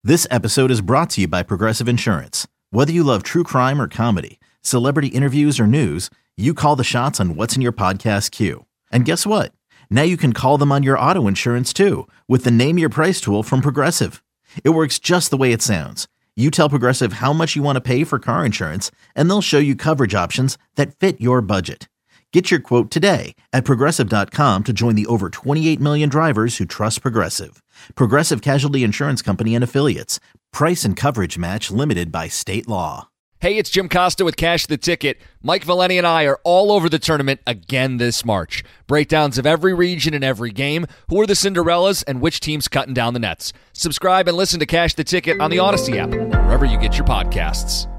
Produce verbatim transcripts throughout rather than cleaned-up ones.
This episode is brought to you by Progressive Insurance. Whether you love true crime or comedy, celebrity interviews or news, you call the shots on what's in your podcast queue. And guess what? Now you can call them on your auto insurance too with the Name Your Price tool from Progressive. It works just the way it sounds. You tell Progressive how much you want to pay for car insurance, and they'll show you coverage options that fit your budget. Get your quote today at Progressive dot com to join the over twenty-eight million drivers who trust Progressive. Progressive Casualty Insurance Company and Affiliates. Price and coverage match limited by state law. Hey, it's Jim Costa with Cash the Ticket. Mike Valeni and I are all over the tournament again this March. Breakdowns of every region and every game, who are the Cinderellas, and which team's cutting down the nets. Subscribe and listen to Cash the Ticket on the Odyssey app, wherever you get your podcasts.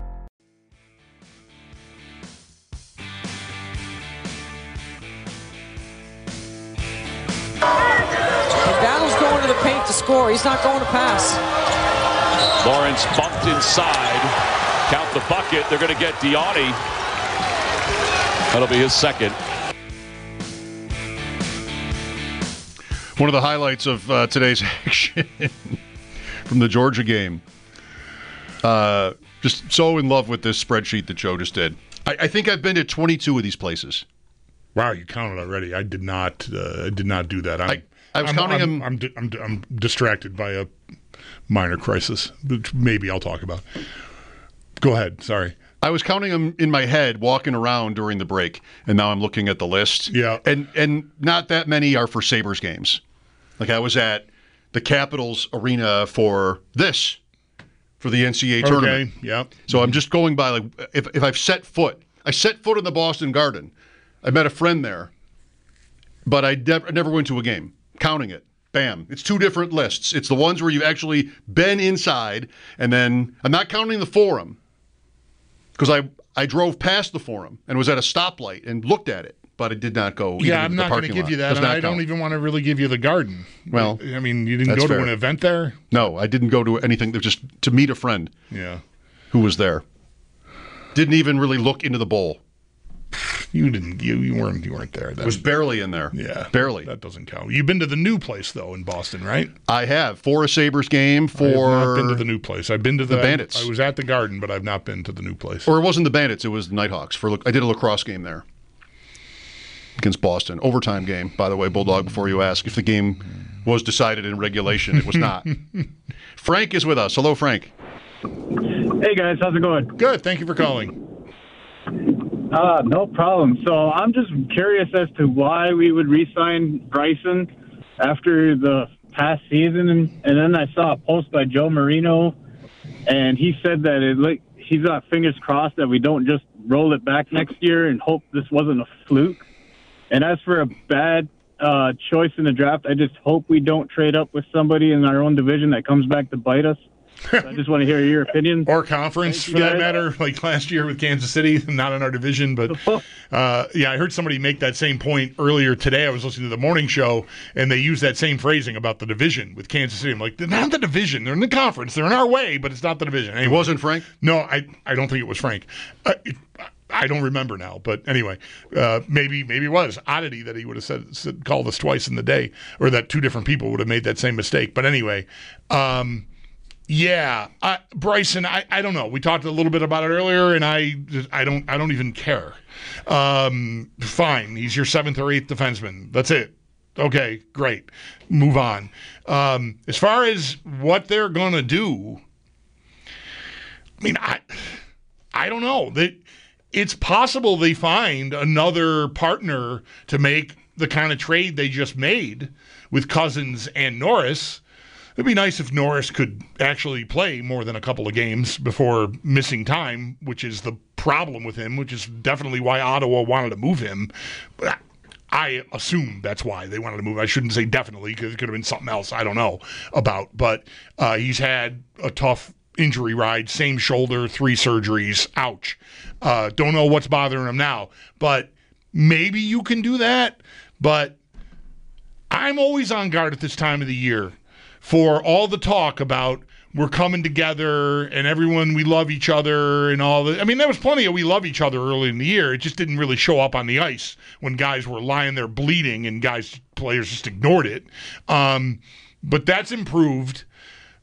McDonald's going to the paint to score. He's not going to pass. Lawrence bumped inside. Count the bucket. They're going to get Diani. That'll be his second. One of the highlights of uh, today's action from the Georgia game. Uh, just so in love with this spreadsheet that Joe just did. I, I think I've been to twenty-two of these places. Wow, you counted already. I did not. Uh, I did not do that. I'm, I, I was I'm, counting I'm, them. I'm, I'm, I'm, I'm distracted by a minor crisis, which maybe I'll talk about. Go ahead. Sorry. I was counting them in my head walking around during the break, and now I'm looking at the list. Yeah. And and not that many are for Sabres games. Like I was at the Capitals Arena for this, for the N C A A okay. tournament. Yeah. So I'm just going by, like, if, if I've set foot. I set foot in the Boston Garden. I met a friend there, but I de- never went to a game. Counting it. Bam. It's two different lists. It's the ones where you've actually been inside, and then I'm not counting the Forum because I, I drove past the Forum and was at a stoplight and looked at it, but I did not go. Yeah, I'm into not the going to give lot. you that, Does and not I don't count. even want to really give you the Garden. Well, I mean, you didn't that's go to fair. an event there? No, I didn't go to anything. It was just to meet a friend Yeah. who was there. Didn't even really look into the bowl. You didn't. You, you weren't. You weren't there. That Was barely in there. Yeah, barely. That doesn't count. You've been to the new place though in Boston, right? I have for a Sabres game. For I have not been to the new place. I've been to the, the Bandits. I, I was at the Garden, but I've not been to the new place. Or it wasn't the Bandits. It was the Nighthawks. For I did a lacrosse game there against Boston. Overtime game, by the way, Bulldog. Before you ask if the game was decided in regulation, it was not. Frank is with us. Hello, Frank. Hey guys, how's it going? Good. Thank you for calling. Uh, no problem. So I'm just curious as to why we would re-sign Bryson after the past season, and, and then I saw a post by Joe Marino, and he said that it like he's got fingers crossed that we don't just roll it back next year and hope this wasn't a fluke. And as for a bad uh, choice in the draft, I just hope we don't trade up with somebody in our own division that comes back to bite us. So I just want to hear your opinion. Or conference, Thank for you, that guys. matter, like last year with Kansas City, not in our division. But, uh, yeah, I heard somebody make that same point earlier today. I was listening to the morning show, and they used that same phrasing about the division with Kansas City. I'm like, they're not the division. They're in the conference. They're in our way, but it's not the division. Anyway, It wasn't Frank? No, I, I don't think it was Frank. Uh, it, I don't remember now, but anyway, uh, maybe maybe it was oddity that he would have said, said called us twice in the day, or that two different people would have made that same mistake. But anyway, um, yeah, I, Bryson, I, I don't know. We talked a little bit about it earlier, and I just, I don't I don't even care. Um, fine, he's your seventh or eighth defenseman. That's it. Okay, great. Move on. Um, as far as what they're gonna do, I mean, I I don't know. They, it's possible they find another partner to make the kind of trade they just made with Cousins and Norris. It'd be nice if Norris could actually play more than a couple of games before missing time, which is the problem with him, which is definitely why Ottawa wanted to move him. But I assume that's why they wanted to move. I shouldn't say definitely, because it could have been something else I don't know about. But uh, he's had a tough injury ride, same shoulder, three surgeries. Ouch. Uh, don't know what's bothering him now. But maybe you can do that. But I'm always on guard at this time of the year for all the talk about we're coming together and everyone, we love each other and all that. I mean, there was plenty of we love each other early in the year. It just didn't really show up on the ice when guys were lying there bleeding and guys, players just ignored it. Um, but that's improved.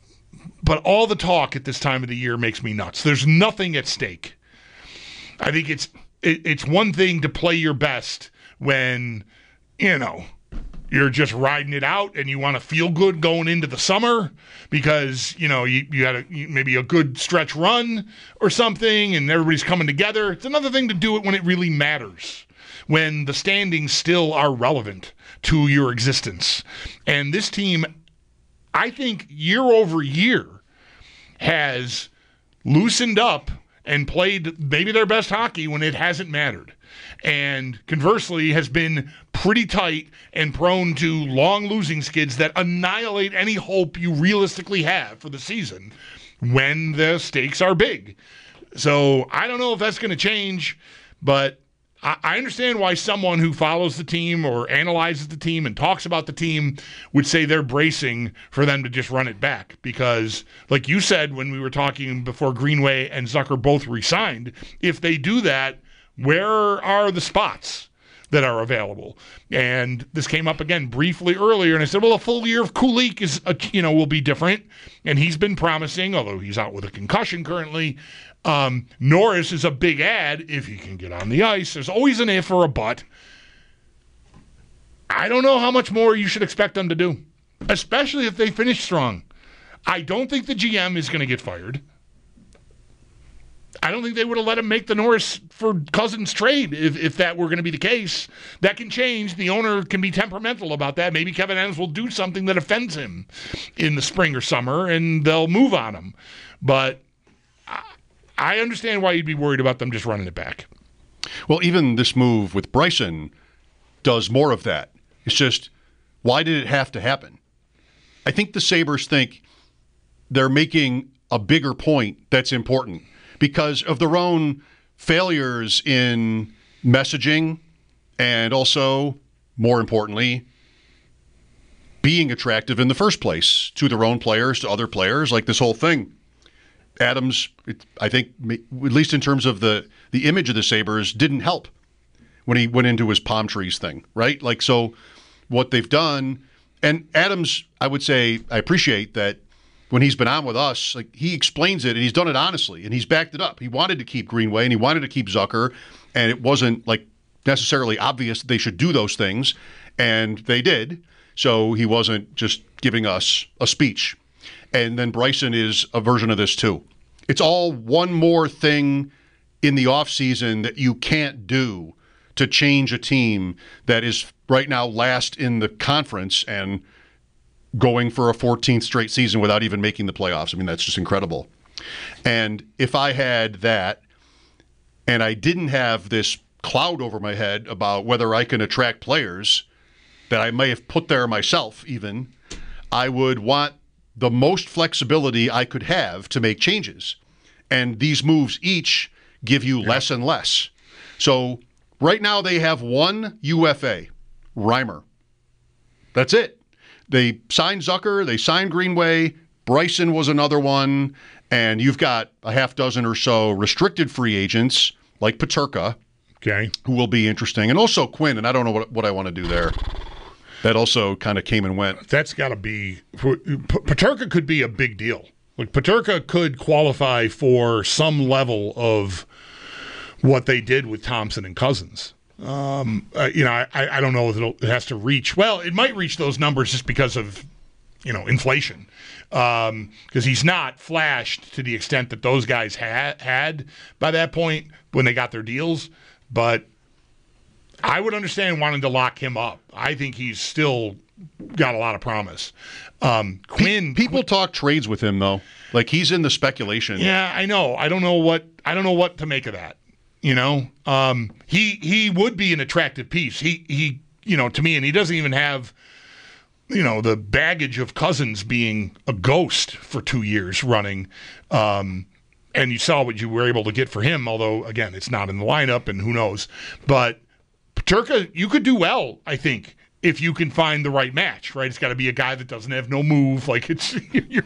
but all the talk at this time of the year makes me nuts. There's nothing at stake. I think it's it, it's one thing to play your best when, you know, you're just riding it out and you want to feel good going into the summer because, you know, you, you had a, maybe a good stretch run or something and everybody's coming together. It's another thing to do it when it really matters, when the standings still are relevant to your existence. And this team, I think, year over year has loosened up and played maybe their best hockey when it hasn't mattered. And conversely has been pretty tight and prone to long losing skids that annihilate any hope you realistically have for the season when the stakes are big. So I don't know if that's going to change, but I, I understand why someone who follows the team or analyzes the team and talks about the team would say they're bracing for them to just run it back. Because, like you said when we were talking before Greenway and Zucker both re-signed, if they do that, where are the spots that are available? And this came up again briefly earlier, and I said, well, a full year of Kulich is, a, you know, will be different, and he's been promising, although he's out with a concussion currently. Um, Norris is a big add if he can get on the ice. There's always an if or a but. I don't know how much more you should expect them to do, especially if they finish strong. I don't think the G M is going to get fired. I don't think they would have let him make the Norris for Cousins trade if, if that were going to be the case. That can change. The owner can be temperamental about that. Maybe Kevin Adams will do something that offends him in the spring or summer, and they'll move on him. But I, I understand why you'd be worried about them just running it back. Well, even this move with Bryson does more of that. It's just, why did it have to happen? I think the Sabres think they're making a bigger point that's important, because of their own failures in messaging and also, more importantly, being attractive in the first place to their own players, to other players, like this whole thing. Adams, it, I think, at least in terms of the, the image of the Sabres, didn't help when he went into his palm trees thing, right? Like, so what they've done, and Adams, I would say, I appreciate that when he's been on with us, like, he explains it, and he's done it honestly, and he's backed it up. He wanted to keep Greenway, and he wanted to keep Zucker, and it wasn't like necessarily obvious that they should do those things, and they did. So he wasn't just giving us a speech. And then Bryson is a version of this too. It's all one more thing in the offseason that you can't do to change a team that is right now last in the conference and going for a fourteenth straight season without even making the playoffs. I mean, that's just incredible. And if I had that and I didn't have this cloud over my head about whether I can attract players that I may have put there myself even, I would want the most flexibility I could have to make changes. And these moves each give you yeah. less and less. So right now they have one U F A, Reimer. That's it. They signed Zucker, they signed Greenway, Bryson was another one, and you've got a half dozen or so restricted free agents like Peterka, okay, who will be interesting, and also Quinn, and I don't know what, what I want to do there. That also kind of came and went. That's got to be – Peterka could be a big deal. Like, Peterka could qualify for some level of what they did with Thompson and Cousins. Um, uh, you know, I, I don't know if it'll, it has to reach. Well, it might reach those numbers just because of, you know, inflation. Because um, he's not flashed to the extent that those guys had had by that point when they got their deals. But I would understand wanting to lock him up. I think he's still got a lot of promise. Um, Quinn, people Quinn, talk trades with him though. Like, he's in the speculation. Yeah, I know. I don't know what I don't know what to make of that. You know, um, he he would be an attractive piece. He he, you know, to me, and he doesn't even have, you know, the baggage of Cousins being a ghost for two years running. Um, and you saw what you were able to get for him. Although, again, it's not in the lineup, and who knows. But Peterka, you could do well, I think, if you can find the right match. Right? It's got to be a guy that doesn't have no move. Like, it's you're,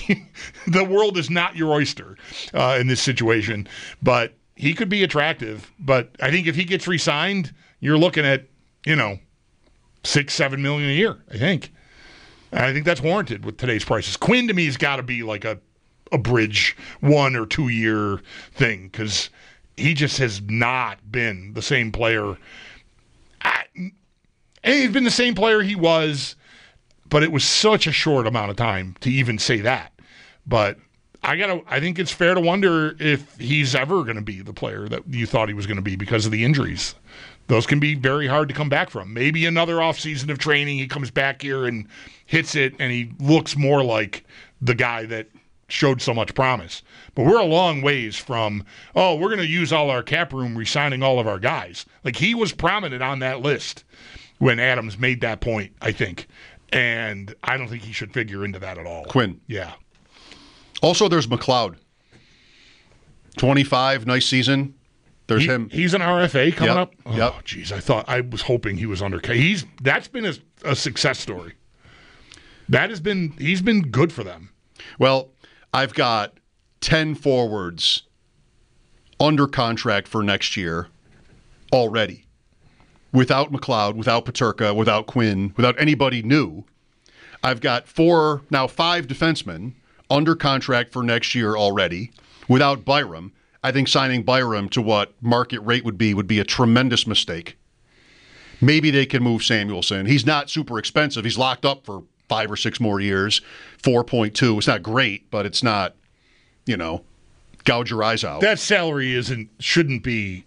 the world is not your oyster uh, in this situation, but. He could be attractive, but I think if he gets re-signed, you're looking at, you know, six, seven million a year, I think. And I think that's warranted with today's prices. Quinn, to me, has got to be like a, a bridge one or two year thing because he just has not been the same player. I, and he's been the same player he was, but it was such a short amount of time to even say that. But I gotta. I think it's fair to wonder if he's ever going to be the player that you thought he was going to be because of the injuries. Those can be very hard to come back from. Maybe another offseason of training, he comes back here and hits it, and he looks more like the guy that showed so much promise. But we're a long ways from, oh, we're going to use all our cap room re-signing all of our guys. Like, he was prominent on that list when Adams made that point, I think. And I don't think he should figure into that at all. Quinn. Yeah. Also, there's McLeod. twenty-five, nice season. There's he, him. He's an R F A coming yep. up. Oh, yep. Jeez, I thought I was hoping he was under. He's that's been a, a success story. That has been he's been good for them. Well, I've got ten forwards under contract for next year already. Without McLeod, without Peterka, without Quinn, without anybody new. I've got four, now five defensemen under contract for next year already. Without Byram, I think signing Byram to what market rate would be would be a tremendous mistake. Maybe they can move Samuelson. He's not super expensive. He's locked up for five or six more years. four point two. It's not great, but it's not, you know, gouge your eyes out. That salary isn't shouldn't be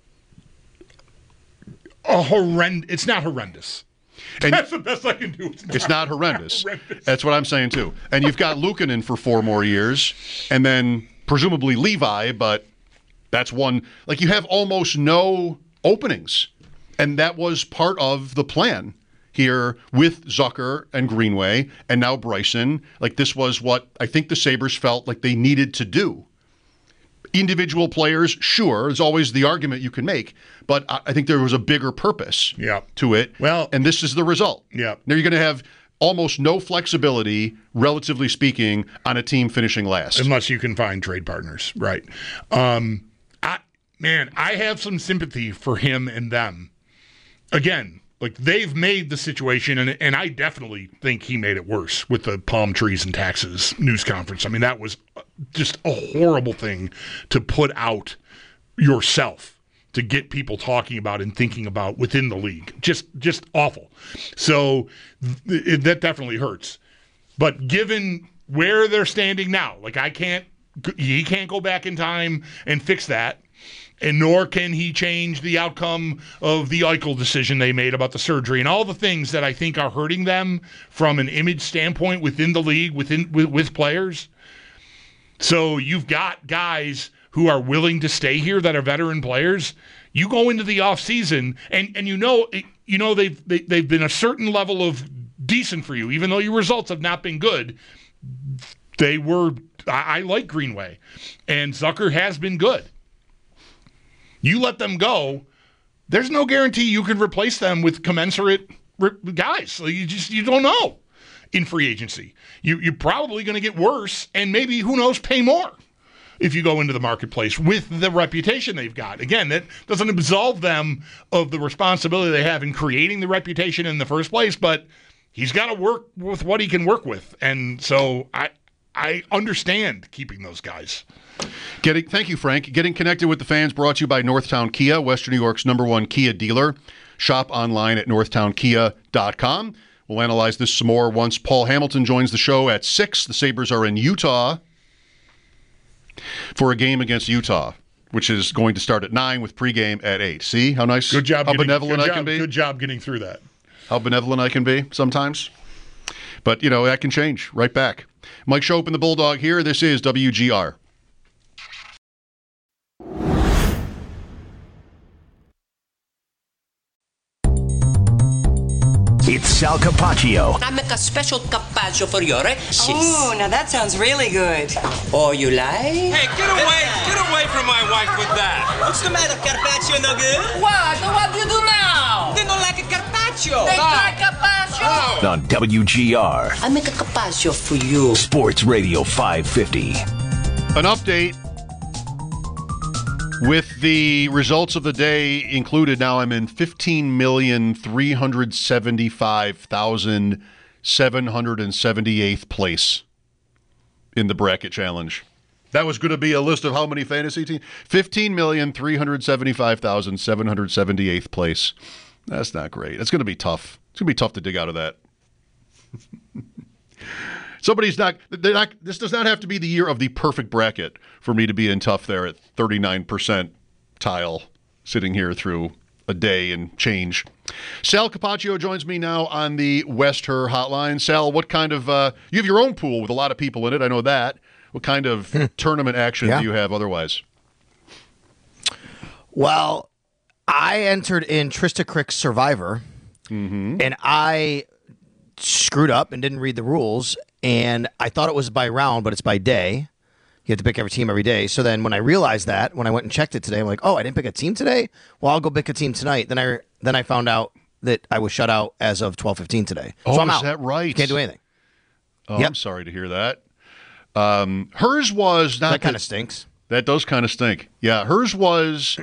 a horrendous. It's not horrendous. And that's the best I can do. It's not, it's not horrendous. horrendous. That's what I'm saying, too. And you've got Luukkonen for four more years, and then presumably Levi, but that's one. Like, you have almost no openings. And that was part of the plan here with Zucker and Greenway, and now Bryson. Like, this was what I think the Sabres felt like they needed to do. Individual players, sure, there's always the argument you can make, but I think there was a bigger purpose yeah. to it. Well, and this is the result. Yeah. Now you're going to have almost no flexibility, relatively speaking, on a team finishing last. Unless you can find trade partners, right. Um, I man, I have some sympathy for him and them. Again, like they've made the situation, and and I definitely think he made it worse with the palm trees and taxes news conference. I mean, that was just a horrible thing to put out yourself, to get people talking about and thinking about within the league. Just just awful. So th- that definitely hurts. But given where they're standing now, like I can't, he can't go back in time and fix that. And nor can he change the outcome of the Eichel decision they made about the surgery and all the things that I think are hurting them from an image standpoint within the league, within with, with players. So you've got guys who are willing to stay here that are veteran players. You go into the offseason and, and you know you know they've they, they've been a certain level of decent for you, even though your results have not been good. They were I, I like Greenway, and Zucker has been good. You let them go, there's no guarantee you can replace them with commensurate re- guys. So you just you don't know in free agency. You, you're probably going to get worse and maybe, who knows, pay more if you go into the marketplace with the reputation they've got. Again, that doesn't absolve them of the responsibility they have in creating the reputation in the first place, but he's got to work with what he can work with. And so I I understand keeping those guys. Getting, thank you, Frank. Getting connected with the fans brought to you by Northtown Kia, Western New York's number one Kia dealer. Shop online at northtown kia dot com. We'll analyze this some more once Paul Hamilton joins the show at six. The Sabres are in Utah for a game against Utah, which is going to start at nine with pregame at eight. See how nice, good job how getting, benevolent good I job, can be? Good job getting through that. How benevolent I can be sometimes. But, you know, that can change right back. Mike Schopp and the Bulldog here. This is W G R. It's Sal Capaccio. I make a special carpaccio for you, right? Oh, now that sounds really good. Oh, you like? Hey, get away! Get away from my wife with that! What's the matter, carpaccio no good? What? What do you do now? They don't like a carpaccio. They like carpaccio? On W G R. I make a carpaccio for you. Sports Radio five fifty. An update with the results of the day included. Now I'm in fifteen million three hundred seventy-five thousand seven hundred seventy-eighth place in the bracket challenge. That was going to be a list of how many fantasy teams? fifteen million, three hundred seventy-five thousand, seven hundred seventy-eighth place. That's not great. It's going to be tough. It's going to be tough to dig out of that. Somebody's not, they're not, this does not have to be the year of the perfect bracket for me to be in tough there at thirty-nine percent tile, sitting here through a day and change. Sal Capaccio joins me now on the West Her hotline. Sal, what kind of, uh, you have your own pool with a lot of people in it, I know that. What kind of tournament action yeah. do you have otherwise? Well, I entered in Trista Crick's Survivor, mm-hmm. and I screwed up and didn't read the rules, and I thought it was by round, but it's by day. You have to pick every team every day. So then when I realized that, when I went and checked it today, I'm like, oh, I didn't pick a team today? Well, I'll go pick a team tonight. Then I then I found out that I was shut out as of twelve fifteen today. Oh, so I'm is out. that right? Can't do anything. Oh, Yep. I'm sorry to hear that. Um, hers was not That kind of stinks. That does kind of stink. Yeah, hers was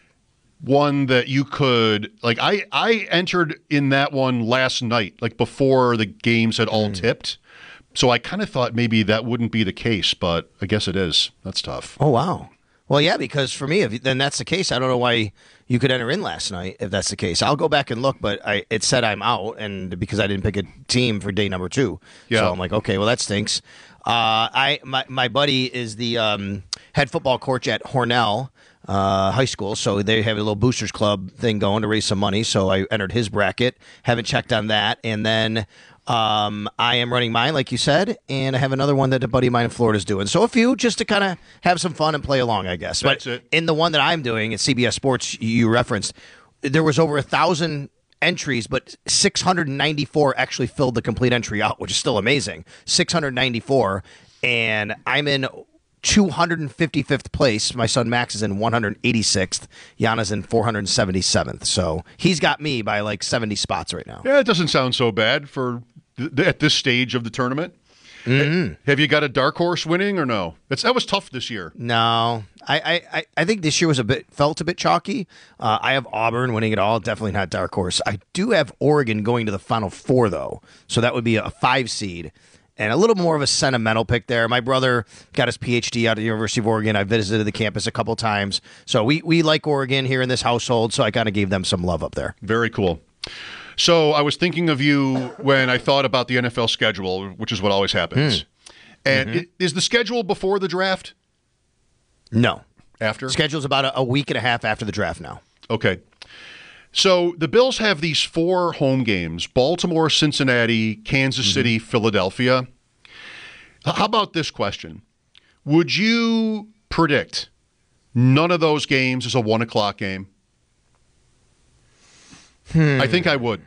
one that you could, like, I, I entered in that one last night, like before the games had all mm. tipped. So I kind of thought maybe that wouldn't be the case, but I guess it is. That's tough. Oh, wow. Well, yeah, because for me, if then that's the case, I don't know why you could enter in last night if that's the case. I'll go back and look, but I, it said I'm out, and because I didn't pick a team for day number two. Yeah. So I'm like, okay, well, that stinks. Uh, I my, my buddy is the um, head football coach at Hornell uh, High School, so they have a little boosters club thing going to raise some money, so I entered his bracket. Haven't checked on that. And then um, I am running mine, like you said, and I have another one that a buddy of mine in Florida is doing. So a few just to kind of have some fun and play along, I guess. That's but it. In the one that I'm doing at C B S Sports, you referenced, there was over a thousand entries, but six hundred ninety-four actually filled the complete entry out, which is still amazing. six hundred ninety-four, and I'm in two hundred fifty-fifth place. My son Max is in one hundred eighty-sixth. Yana's in four hundred seventy-seventh. So he's got me by like seventy spots right now. Yeah, it doesn't sound so bad for th- at this stage of the tournament. Mm-hmm. Have you got a dark horse winning or no? That's, that was tough this year. No, I, I, I think this year was a bit felt a bit chalky. Uh, I have Auburn winning it all. Definitely not dark horse. I do have Oregon going to the Final Four though, so that would be a five seed and a little more of a sentimental pick there. My brother got his P H D out of the University of Oregon. I visited the campus a couple times, so we we like Oregon here in this household. So I kind of gave them some love up there. Very cool. So I was thinking of you when I thought about the N F L schedule, which is what always happens. Mm. And Mm-hmm. it, is the schedule before the draft? No. After? Schedule's about a, a week and a half after the draft now. Okay. So the Bills have these four home games: Baltimore, Cincinnati, Kansas mm-hmm. City, Philadelphia. How about this question? Would you predict none of those games is a one o'clock game? Hmm. I think I would.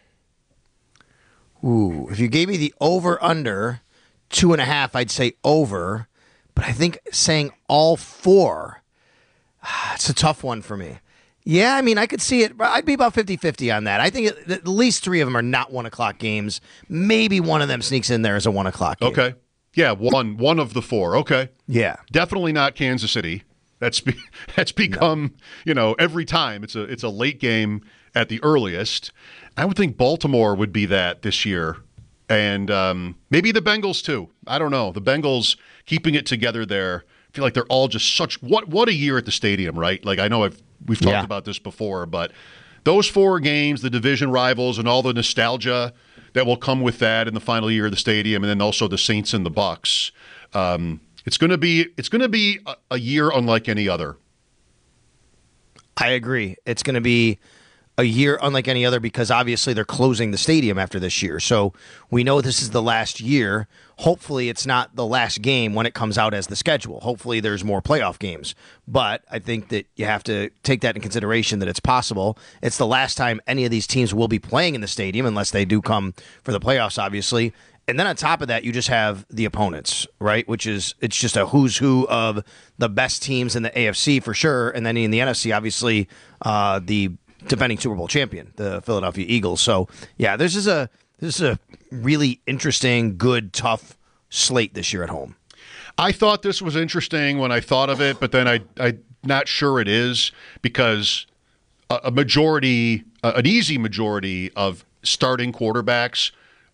Ooh, if you gave me the over-under two and a half, I'd say over. But I think saying all four, it's a tough one for me. Yeah, I mean, I could see it. I'd be about fifty-fifty on that. I think it, at least three of them are not one o'clock games. Maybe one of them sneaks in there as a one o'clock game. Okay. Yeah, one one of the four. Okay. Yeah. Definitely not Kansas City. That's be, that's become, no. you know, every time it's a it's a late game at the earliest. I would think Baltimore would be that this year. And um, maybe the Bengals too. I don't know. The Bengals keeping it together there. I feel like they're all just such what what a year at the stadium, right? Like I know I've we've talked yeah. about this before, but those four games, the division rivals and all the nostalgia that will come with that in the final year of the stadium, and then also the Saints and the Bucks. Um, it's going to be it's going to be a, a year unlike any other. I agree. It's going to be a year unlike any other because obviously they're closing the stadium after this year. So we know this is the last year. Hopefully it's not the last game when it comes out as the schedule. Hopefully there's more playoff games. But I think that you have to take that in consideration that it's possible. It's the last time any of these teams will be playing in the stadium unless they do come for the playoffs, obviously. And then on top of that, you just have the opponents, right? Which is, it's just a who's who of the best teams in the A F C for sure. And then in the N F C, obviously, uh, the defending Super Bowl champion, the Philadelphia Eagles. So, yeah, this is a this is a really interesting, good, tough slate this year at home. I thought this was interesting when I thought of it, but then I, I'm not sure it is because a, a majority, uh, an easy majority of starting quarterbacks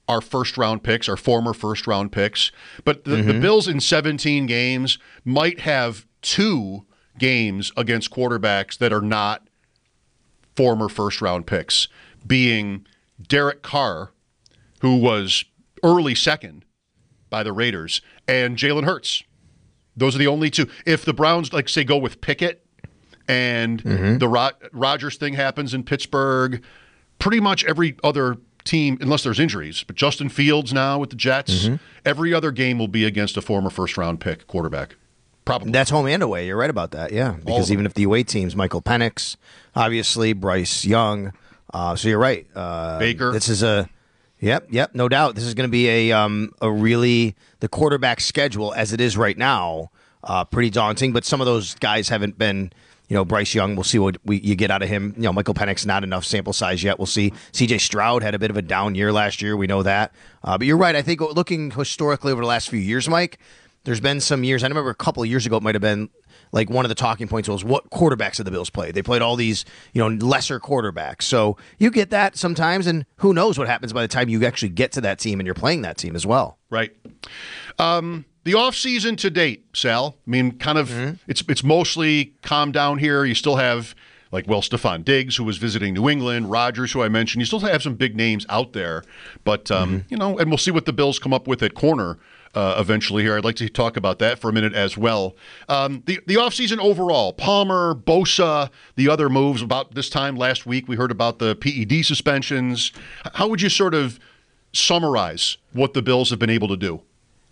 our first-round picks, our former first-round picks. But the, Mm-hmm. the Bills in seventeen games might have two games against quarterbacks that are not former first-round picks, being Derek Carr, who was early second by the Raiders, and Jalen Hurts. Those are the only two. If the Browns, like, say, go with Pickett and Mm-hmm. the Rod- Rodgers thing happens in Pittsburgh, pretty much every other team, unless there's injuries, but Justin Fields now with the Jets, Mm-hmm. every other game will be against a former first-round pick quarterback. Probably. That's home and away. You're right about that, yeah. Because even if the away teams, Michael Penix, obviously, Bryce Young. Uh, so you're right. Uh, Baker. This is a, yep, yep, no doubt. This is going to be a um, a really, the quarterback schedule as it is right now, uh, pretty daunting. But some of those guys haven't been, you know, Bryce Young, we'll see what we, you get out of him. You know, Michael Penix, not enough sample size yet. We'll see. C J Stroud had a bit of a down year last year. We know that. Uh, but you're right. I think looking historically over the last few years, Mike, there's been some years, I remember a couple of years ago, it might have been like one of the talking points was what quarterbacks have the Bills played. They played all these, you know, lesser quarterbacks. So you get that sometimes, and who knows what happens by the time you actually get to that team and you're playing that team as well. Right. Um, the offseason to date, Sal, I mean, kind of, mm-hmm. it's it's mostly calmed down here. You still have, like, well, Stephon Diggs, who was visiting New England, Rodgers, who I mentioned. You still have some big names out there. But, um, mm-hmm. you know, and we'll see what the Bills come up with at corner uh, eventually here. I'd like to talk about that for a minute as well. Um, the, the offseason overall, Palmer, Bosa, the other moves. About this time last week, we heard about the P E D suspensions. How would you sort of summarize what the Bills have been able to do?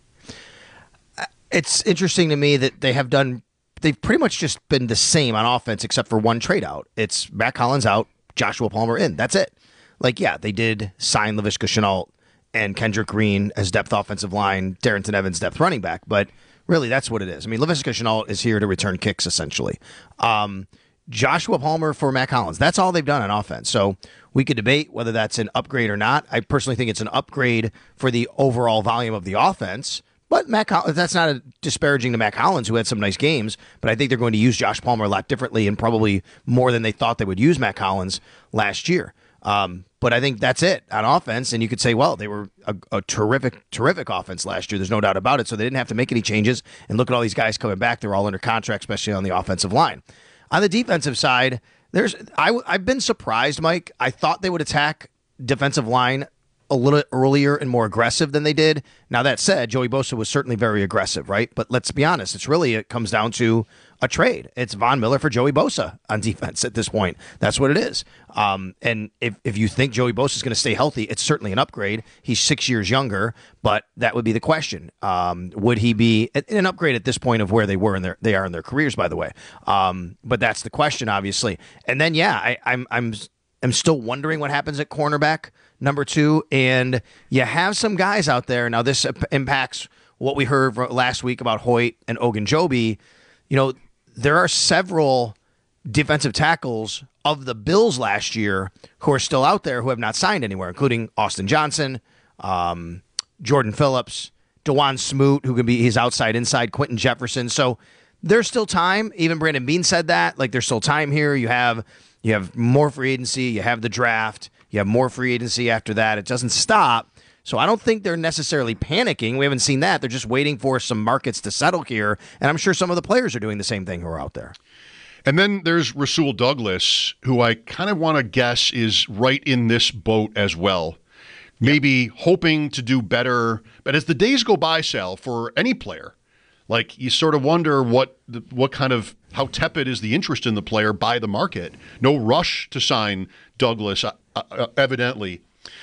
It's interesting to me that they have done, they've pretty much just been the same on offense except for one trade out. It's Matt Collins out, Joshua Palmer in. That's it. Like, yeah, they did sign Laviska Shenault and Kendrick Green as depth offensive line, Darrington Evans depth running back, but really that's what it is. I mean, Laviska Shenault is here to return kicks, essentially. Um, Joshua Palmer for Matt Collins. That's all they've done on offense. So we could debate whether that's an upgrade or not. I personally think it's an upgrade for the overall volume of the offense. But Matt Collins, that's not a disparaging to Matt Collins, who had some nice games, but I think they're going to use Josh Palmer a lot differently and probably more than they thought they would use Matt Collins last year. Um, but I think that's it on offense, and you could say, well, they were a, a terrific, terrific offense last year. There's no doubt about it, so they didn't have to make any changes, and look at all these guys coming back. They're all under contract, especially on the offensive line. On the defensive side, there's I, I've been surprised, Mike. I thought they would attack defensive line a little earlier and more aggressive than they did. Now, that said, Joey Bosa was certainly very aggressive, right? But let's be honest, it's really, it comes down to a trade. It's Von Miller for Joey Bosa on defense at this point. That's what it is. Um, and if, if you think Joey Bosa is going to stay healthy, it's certainly an upgrade. He's six years younger, but that would be the question. Um, would he be an upgrade at this point of where they were in their, they are in their careers, by the way. Um, but that's the question, obviously. And then, yeah, I, I'm, I'm, I'm still wondering what happens at cornerback number two, and you have some guys out there. Now, this impacts what we heard last week about Hoyt and Ogunjobi. You know, there are several defensive tackles of the Bills last year who are still out there who have not signed anywhere, including Austin Johnson, um, Jordan Phillips, DeJuan Smoot, who can be his outside inside, Quentin Jefferson. So there's still time. Even Brandon Beane said that. Like, there's still time here. You have you have more free agency. You have the draft. You have more free agency after that. It doesn't stop. So I don't think they're necessarily panicking. We haven't seen that. They're just waiting for some markets to settle here. And I'm sure some of the players are doing the same thing who are out there. And then there's Rasul Douglas, who I kind of want to guess is right in this boat as well. Maybe yep. hoping to do better. But as the days go by, Sal, for any player, like, you sort of wonder what what kind of, how tepid is the interest in the player by the market. No rush to sign Douglas, uh, uh, evidently.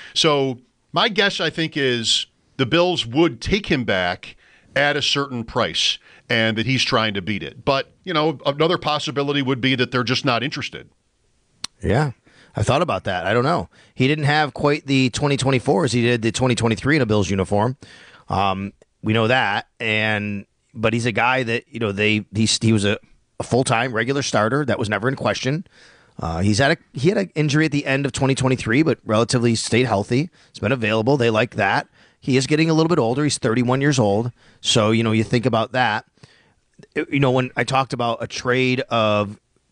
So my guess, I think, is the Bills would take him back at a certain price and that he's trying to beat it. But, you know, another possibility would be that they're just not interested. Yeah, I thought about that. I don't know. He didn't have quite the twenty twenty-four as he did the twenty twenty-three in a Bills uniform. Um, we know that. And but he's a guy that, you know, they he, he was a, a full-time regular starter. That was never in question. Uh, he's had a he had an injury at the end of twenty twenty-three, but relatively stayed healthy. It's been available. They like that. He is getting a little bit older. He's thirty-one years old. So, you know, you think about that. You know, when I talked about a trade of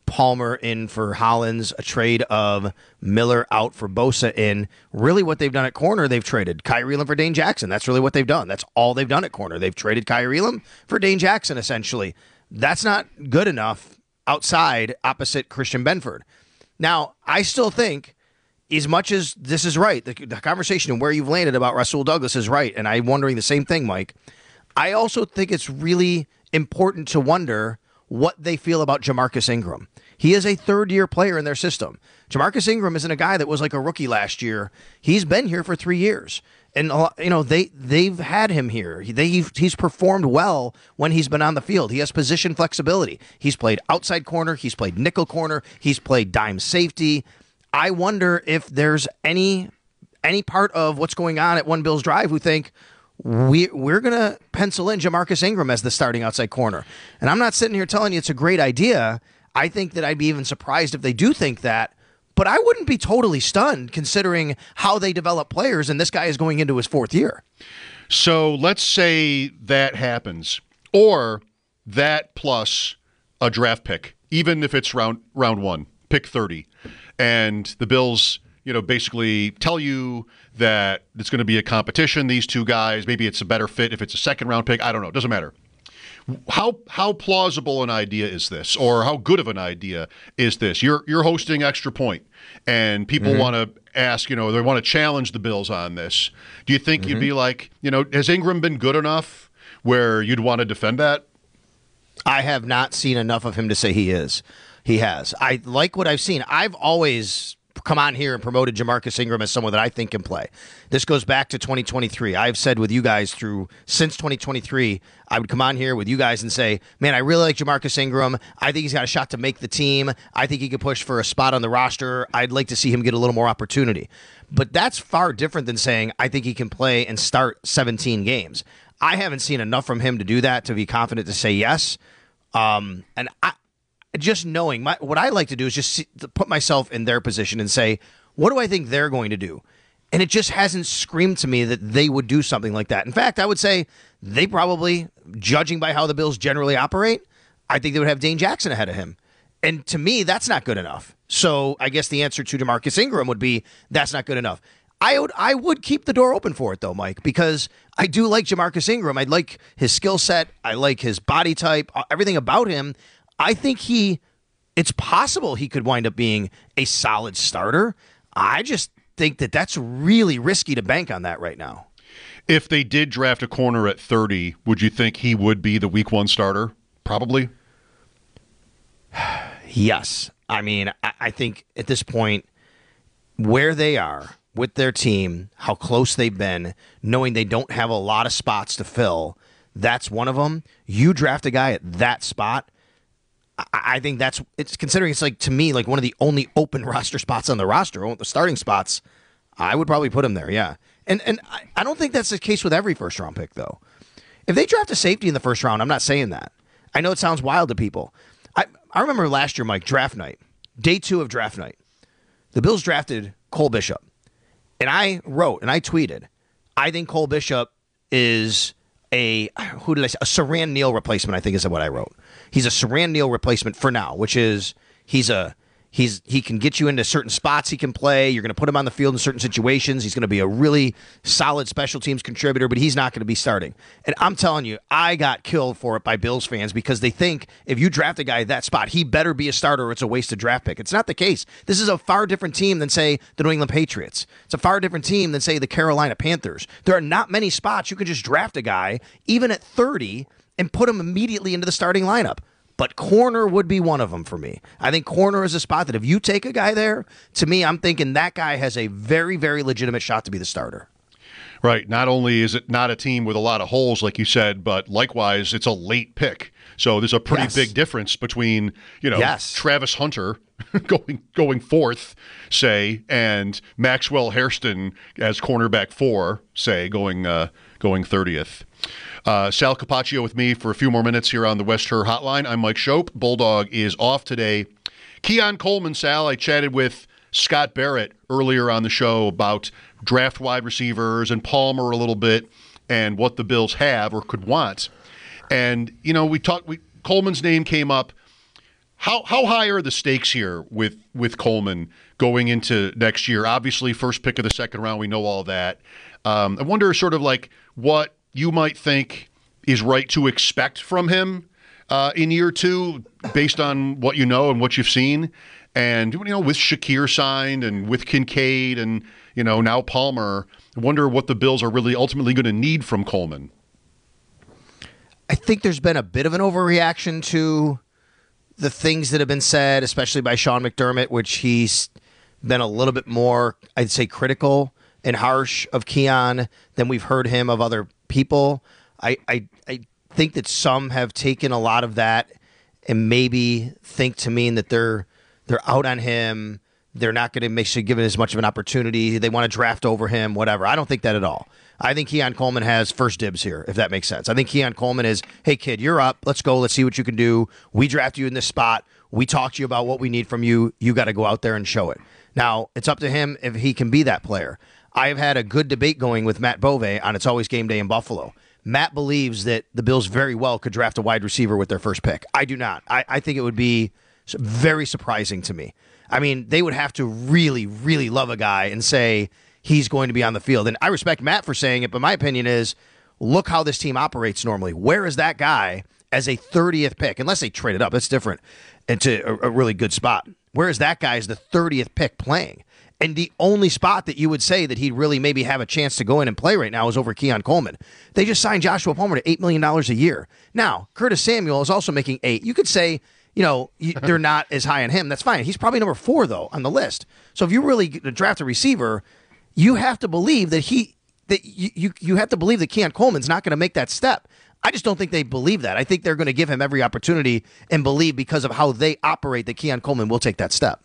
Palmer in for Hollins, a trade of Miller out for Bosa in. Really what they've done at corner, they've traded Kyrie Elam for Dane Jackson. That's really what they've done. That's all they've done at corner. They've traded Kyrie Elam for Dane Jackson, essentially. That's not good enough outside opposite Christian Benford. Now, I still think, as much as this is right, the, the conversation and where you've landed about Rasul Douglas is right, and I'm wondering the same thing, Mike. I also think it's really important to wonder what they feel about Jamarcus Ingram. He is a third-year player in their system. Jamarcus Ingram isn't a guy that was like a rookie last year. He's been here for three years. And, you know, they, they've had him here. They, he's performed well when he's been on the field. He has position flexibility. He's played outside corner. He's played nickel corner. He's played dime safety. I wonder if there's any any part of what's going on at One Bills Drive who think, we, we're going to pencil in Jamarcus Ingram as the starting outside corner. And I'm not sitting here telling you it's a great idea. I think that I'd be even surprised if they do think that. But I wouldn't be totally stunned considering how they develop players, and this guy is going into his fourth year. So let's say that happens, or that plus a draft pick, even if it's round round one, pick thirty, and the Bills, you know, basically tell you that it's going to be a competition. These two guys, maybe it's a better fit if it's a second round pick. I don't know. It doesn't matter. How how plausible an idea is this, or how good of an idea is this? You're you're hosting Extra Point, and people mm-hmm. want to ask, you know, they want to challenge the Bills on this. Do you think mm-hmm. you'd be like, you know, has Ingram been good enough where you'd want to defend that? I have not seen enough of him to say he is. He has. I like what I've seen. I've always come on here and promoted Jamarcus Ingram as someone that I think can play. This goes back to twenty twenty-three. I've said with you guys through since twenty twenty-three, I would come on here with you guys and say, man, I really like Jamarcus Ingram. I think he's got a shot to make the team. I think he could push for a spot on the roster. I'd like to see him get a little more opportunity. But that's far different than saying I think he can play and start seventeen games. I haven't seen enough from him to do that, to be confident to say yes. Um, and I Just knowing, my, what I like to do is just see, to put myself in their position and say, what do I think they're going to do? And it just hasn't screamed to me that they would do something like that. In fact, I would say they probably, judging by how the Bills generally operate, I think they would have Dane Jackson ahead of him. And to me, that's not good enough. So I guess the answer to Jamarcus Ingram would be that's not good enough. I would I would keep the door open for it, though, Mike, because I do like Jamarcus Ingram. I like his skill set. I like his body type, everything about him. I think he, it's possible he could wind up being a solid starter. I just think that that's really risky to bank on that right now. If they did draft a corner at thirty, would you think he would be the week one starter? Probably. Yes. I mean, I, I think at this point, where they are with their team, how close they've been, knowing they don't have a lot of spots to fill, that's one of them. You draft a guy at that spot, I think that's, it's considering it's like, to me, like one of the only open roster spots on the roster, the starting spots, I would probably put him there, yeah. And and I, I don't think that's the case with every first round pick, though. If they draft a safety in the first round, I'm not saying that. I know it sounds wild to people. I, I remember last year, Mike, draft night, day two of draft night, the Bills drafted Cole Bishop. And I wrote, and I tweeted, I think Cole Bishop is a, who did I say, a Saran Neal replacement, I think is what I wrote. He's a Saran Neal replacement for now, which is he's a he's he can get you into certain spots he can play. You're going to put him on the field in certain situations. He's going to be a really solid special teams contributor, but he's not going to be starting. And I'm telling you, I got killed for it by Bills fans because they think if you draft a guy at that spot, he better be a starter or it's a wasted draft pick. It's not the case. This is a far different team than, say, the New England Patriots. It's a far different team than, say, the Carolina Panthers. There are not many spots you can just draft a guy, even at thirty, and put him immediately into the starting lineup. But corner would be one of them for me. I think corner is a spot that if you take a guy there, to me, I'm thinking that guy has a very, very legitimate shot to be the starter. Right. Not only is it not a team with a lot of holes, like you said, but likewise, it's a late pick. So there's a pretty Yes. big difference between, you know, Yes. Travis Hunter going going fourth, say, and Maxwell Hairston as cornerback four, say, going uh, going thirtieth. Uh, Sal Capaccio with me for a few more minutes here on the West Her Hotline. I'm Mike Shope. Bulldog is off today. Keon Coleman, Sal, I chatted with Scott Barrett earlier on the show about draft wide receivers and Palmer a little bit and what the Bills have or could want. And, you know, we talked, we, Coleman's name came up. how how high are the stakes here with with Coleman going into next year? Obviously, first pick of the second round, we know all that. Um, I wonder sort of like what you might think is right to expect from him uh, in year two, based on what you know and what you've seen. And, you know, with Shakir signed and with Kincaid and, you know, now Palmer, I wonder what the Bills are really ultimately going to need from Coleman. I think there's been a bit of an overreaction to the things that have been said, especially by Sean McDermott, which he's been a little bit more, I'd say, critical and harsh of Keon than we've heard him of other people. I, I, I think that some have taken a lot of that and maybe think to mean that they're they're out on him. They're not going to make sure give it as much of an opportunity. They want to draft over him, whatever. I don't think that at all. I think Keon Coleman has first dibs here, if that makes sense. I think Keon Coleman is, hey, kid, you're up. Let's go. Let's see what you can do. We draft you in this spot. We talk to you about what we need from you. You got to go out there and show it. Now, it's up to him if he can be that player. I've had a good debate going with Matt Bove on It's Always Game Day in Buffalo. Matt believes that the Bills very well could draft a wide receiver with their first pick. I do not. I, I think it would be very surprising to me. I mean, they would have to really, really love a guy and say he's going to be on the field. And I respect Matt for saying it, but my opinion is, look how this team operates normally. Where is that guy as a thirtieth pick? Unless they trade it up, that's different, into a, a really good spot. Where is that guy as the thirtieth pick playing? And the only spot that you would say that he'd really maybe have a chance to go in and play right now is over Keon Coleman. They just signed Joshua Palmer to eight million dollars a year. Now, Curtis Samuel is also making eight. You could say, you know, they're not as high on him. That's fine. He's probably number four, though, on the list. So if you really draft a receiver, you have to believe that he that you you, you have to believe that Keon Coleman's not going to make that step. I just don't think they believe that. I think they're going to give him every opportunity and believe because of how they operate that Keon Coleman will take that step.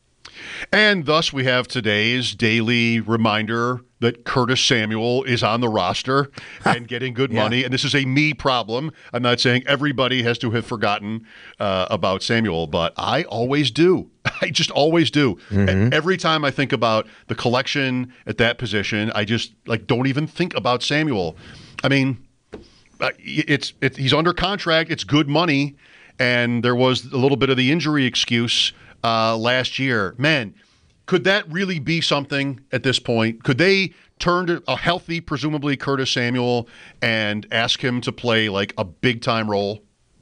And thus we have today's daily reminder that Curtis Samuel is on the roster and getting good yeah. money. And this is a me problem. I'm not saying everybody has to have forgotten uh, about Samuel, but I always do. I just always do. Mm-hmm. Every time I think about the collection at that position, I just like don't even think about Samuel. I mean, it's it, he's under contract. It's good money. And there was a little bit of the injury excuse Uh, last year. Man, could that really be something at this point? Could they turn to a healthy, presumably Curtis Samuel, and ask him to play like a big-time role?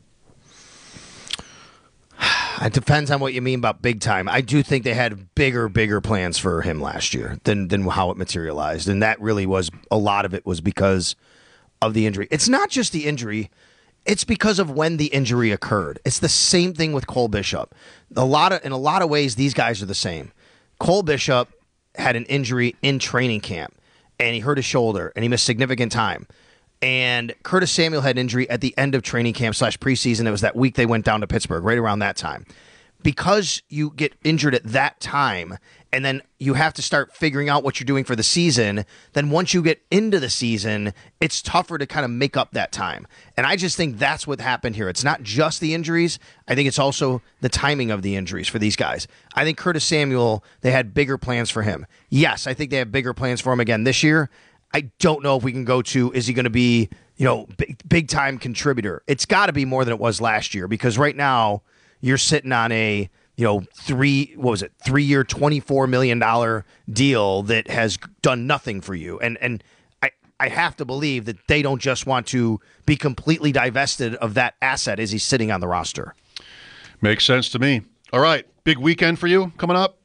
It depends on what you mean about big time. I do think they had bigger, bigger plans for him last year than than how it materialized. And that really was, a lot of it was because of the injury. It's not just the injury. It's because of when the injury occurred. It's the same thing with Cole Bishop. A lot of, in a lot of ways, these guys are the same. Cole Bishop had an injury in training camp, and he hurt his shoulder, and he missed significant time. And Curtis Samuel had an injury at the end of training camp slash preseason. It was that week they went down to Pittsburgh, right around that time. Because you get injured at that time, and then you have to start figuring out what you're doing for the season, then once you get into the season, it's tougher to kind of make up that time. And I just think that's what happened here. It's not just the injuries. I think it's also the timing of the injuries for these guys. I think Curtis Samuel, they had bigger plans for him. Yes, I think they have bigger plans for him again this year. I don't know if we can go to, is he going to be, you know, big, big time contributor? It's got to be more than it was last year, because right now you're sitting on a, you know, three, what was it, three-year, twenty-four million dollars deal that has done nothing for you. And and I, I have to believe that they don't just want to be completely divested of that asset as he's sitting on the roster. Makes sense to me. All right, big weekend for you coming up?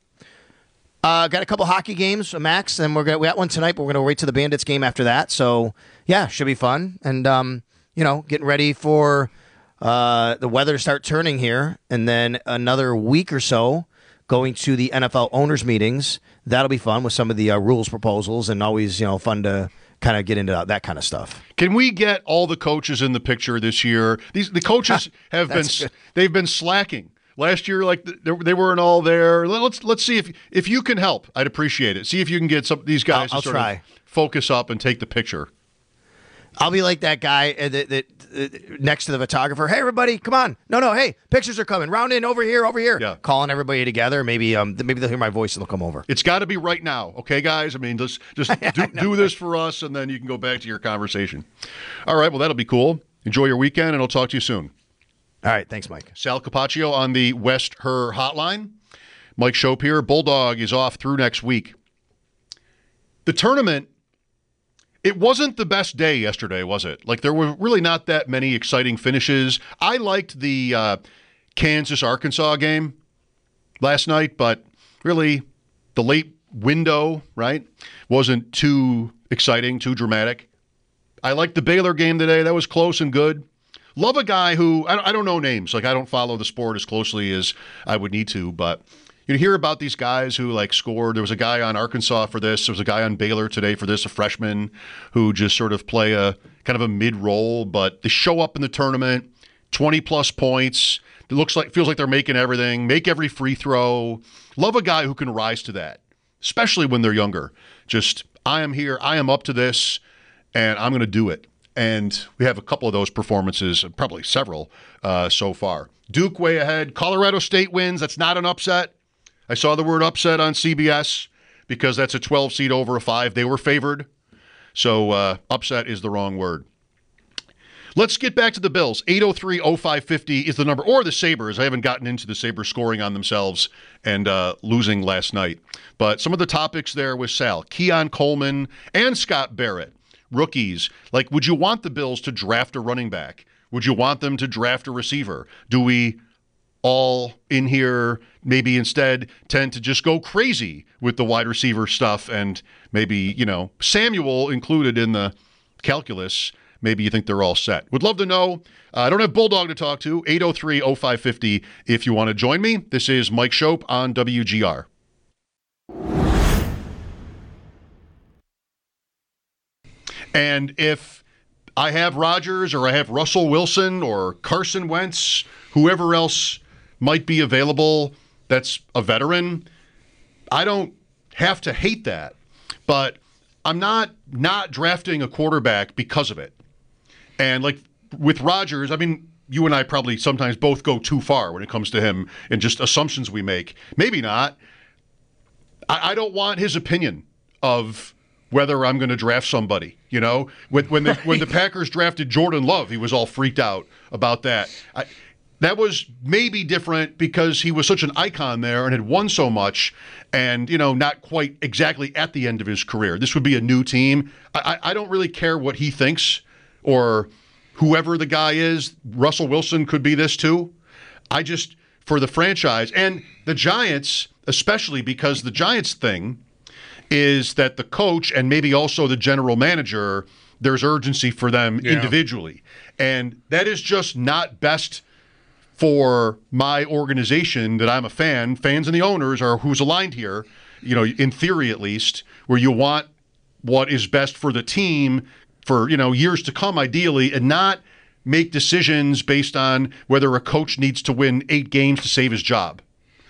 Uh, got a couple hockey games, Max, and we're gonna, we got one tonight, but we're going to wait to the Bandits game after that. So, yeah, should be fun. And, um, you know, getting ready for Uh, the weather to start turning here, and then another week or so going to the N F L owners meetings. That'll be fun with some of the uh, rules proposals, and always, you know, fun to kind of get into that kind of stuff. Can we get all the coaches in the picture this year? These the coaches have been good. They've been slacking. Last year, like they, they weren't all there. Let's let's see if if you can help. I'd appreciate it. See if you can get some these guys I'll, I'll to sort try. of focus up and take the picture. I'll be like that guy that, that uh, next to the photographer. Hey, everybody, come on! No, no, hey, pictures are coming. Round in over here, over here. Yeah. Calling everybody together. Maybe, um, maybe they'll hear my voice and they'll come over. It's got to be right now, okay, guys? I mean, just just do, do this for us, and then you can go back to your conversation. All right, well, that'll be cool. Enjoy your weekend, and I'll talk to you soon. All right, thanks, Mike. Sal Capaccio on the West Her hotline. Mike Schopp here. Bulldog is off through next week. The tournament, it wasn't the best day yesterday, was it? Like, there were really not that many exciting finishes. I liked the uh, Kansas-Arkansas game last night, but really the late window, right, wasn't too exciting, too dramatic. I liked the Baylor game today. That was close and good. Love a guy who, I don't know names, like I don't follow the sport as closely as I would need to, but you hear about these guys who like scored. There was a guy on Arkansas for this. There was a guy on Baylor today for this, a freshman who just sort of play a kind of a mid-role, but they show up in the tournament, twenty plus points. It looks like, feels like they're making everything, make every free throw. Love a guy who can rise to that, especially when they're younger. Just, I am here, I am up to this, and I'm going to do it. And we have a couple of those performances, probably several uh, so far. Duke way ahead. Colorado State wins. That's not an upset. I saw the word upset on C B S because that's a twelve seed over a five. They were favored. So uh, upset is the wrong word. Let's get back to the Bills. eight oh three oh five fifty is the number. Or the Sabres. I haven't gotten into the Sabres scoring on themselves and uh, losing last night. But some of the topics there with Sal. Keon Coleman and Scott Barrett. Rookies. Like, would you want the Bills to draft a running back? Would you want them to draft a receiver? Do we all in here maybe instead tend to just go crazy with the wide receiver stuff and maybe, you know, Samuel included in the calculus? Maybe you think they're all set. Would love to know. Uh, I don't have Bulldog to talk to. eight oh three oh five fifty if you want to join me. This is Mike Schopp on W G R. And if I have Rodgers or I have Russell Wilson or Carson Wentz, whoever else might be available that's a veteran, I don't have to hate that. But I'm not not drafting a quarterback because of it. And like with Rodgers, I mean, you and I probably sometimes both go too far when it comes to him and just assumptions we make. Maybe not. I, I don't want his opinion of whether I'm going to draft somebody. You know, when when the, when the Packers drafted Jordan Love, he was all freaked out about that. I, that was maybe different because he was such an icon there and had won so much and, you know, not quite exactly at the end of his career. This would be a new team. I, I don't really care what he thinks or whoever the guy is. Russell Wilson could be this too. I just, for the franchise and the Giants, especially because the Giants thing is that the coach and maybe also the general manager, there's urgency for them yeah. individually. And that is just not best for my organization that I'm a fan. Fans and the owners are who's aligned here, you know, in theory at least, where you want what is best for the team for, you know, years to come ideally, and not make decisions based on whether a coach needs to win eight games to save his job.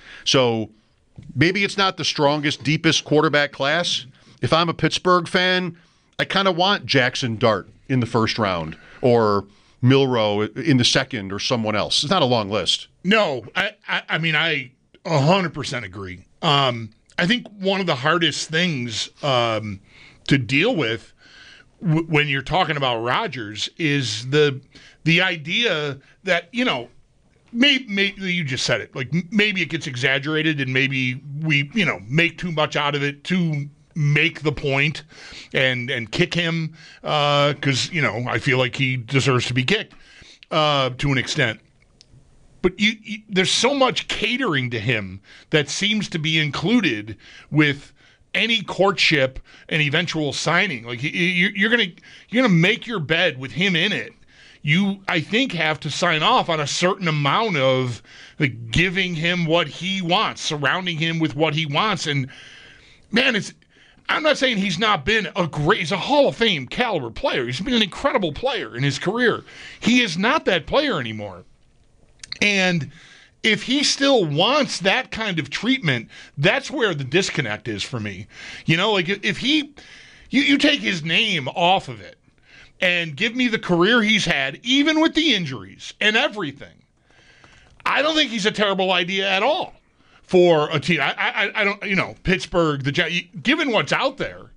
So maybe it's not the strongest, deepest quarterback class. If I'm a Pittsburgh fan, I kind of want Jackson Dart in the first round or Milrow in the second or someone else. It's not a long list. No, I, I, I mean, I one hundred percent agree. Um, I think one of the hardest things um, to deal with w- when you're talking about Rodgers is the the idea that, you know, Maybe, maybe you just said it. Like maybe it gets exaggerated, and maybe we, you know, make too much out of it to make the point, and and kick him because uh, you know I feel like he deserves to be kicked uh, to an extent. But you, you, there's so much catering to him that seems to be included with any courtship and eventual signing. Like you, you're gonna you're gonna make your bed with him in it. You, I think, have to sign off on a certain amount of like, giving him what he wants, surrounding him with what he wants. And, man, it's I'm not saying he's not been a great – he's a Hall of Fame caliber player. He's been an incredible player in his career. He is not that player anymore. And if he still wants that kind of treatment, that's where the disconnect is for me. You know, like if he you, – you take his name off of it, and give me the career he's had, even with the injuries and everything, I don't think he's a terrible idea at all for a team. I, I, I don't, you know, Pittsburgh, the given what's out there,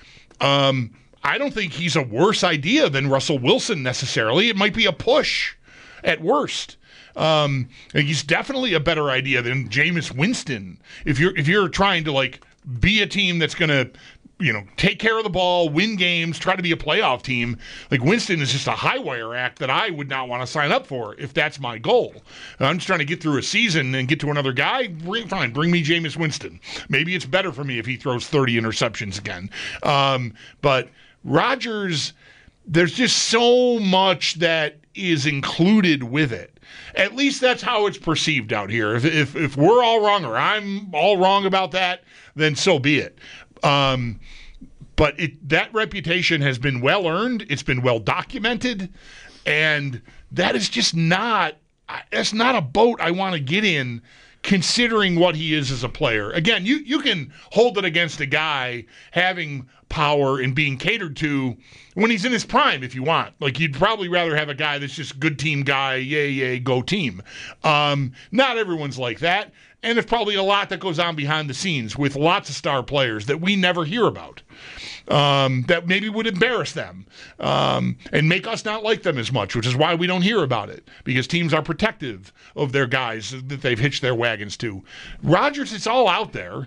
um, I don't think he's a worse idea than Russell Wilson necessarily. It might be a push at worst. Um, he's definitely a better idea than Jameis Winston. If you're if you're trying to like be a team that's going to, you know, take care of the ball, win games, try to be a playoff team, like Winston is just a high wire act that I would not want to sign up for if that's my goal. I'm just trying to get through a season and get to another guy. Bring, fine, bring me Jameis Winston. Maybe it's better for me if he throws thirty interceptions again. Um, but Rodgers, there's just so much that is included with it. At least that's how it's perceived out here. If if, if we're all wrong or I'm all wrong about that, then so be it. Um, but it, that reputation has been well earned. It's been well documented, and that is just not. That's not a boat I want to get in, considering what he is as a player. Again, you you can hold it against a guy having power and being catered to when he's in his prime if you want. Like, you'd probably rather have a guy that's just good team guy, yay, yay, go team. Um, not everyone's like that, and there's probably a lot that goes on behind the scenes with lots of star players that we never hear about, um, that maybe would embarrass them um, and make us not like them as much, which is why we don't hear about it, because teams are protective of their guys that they've hitched their wagons to. Rodgers, it's all out there,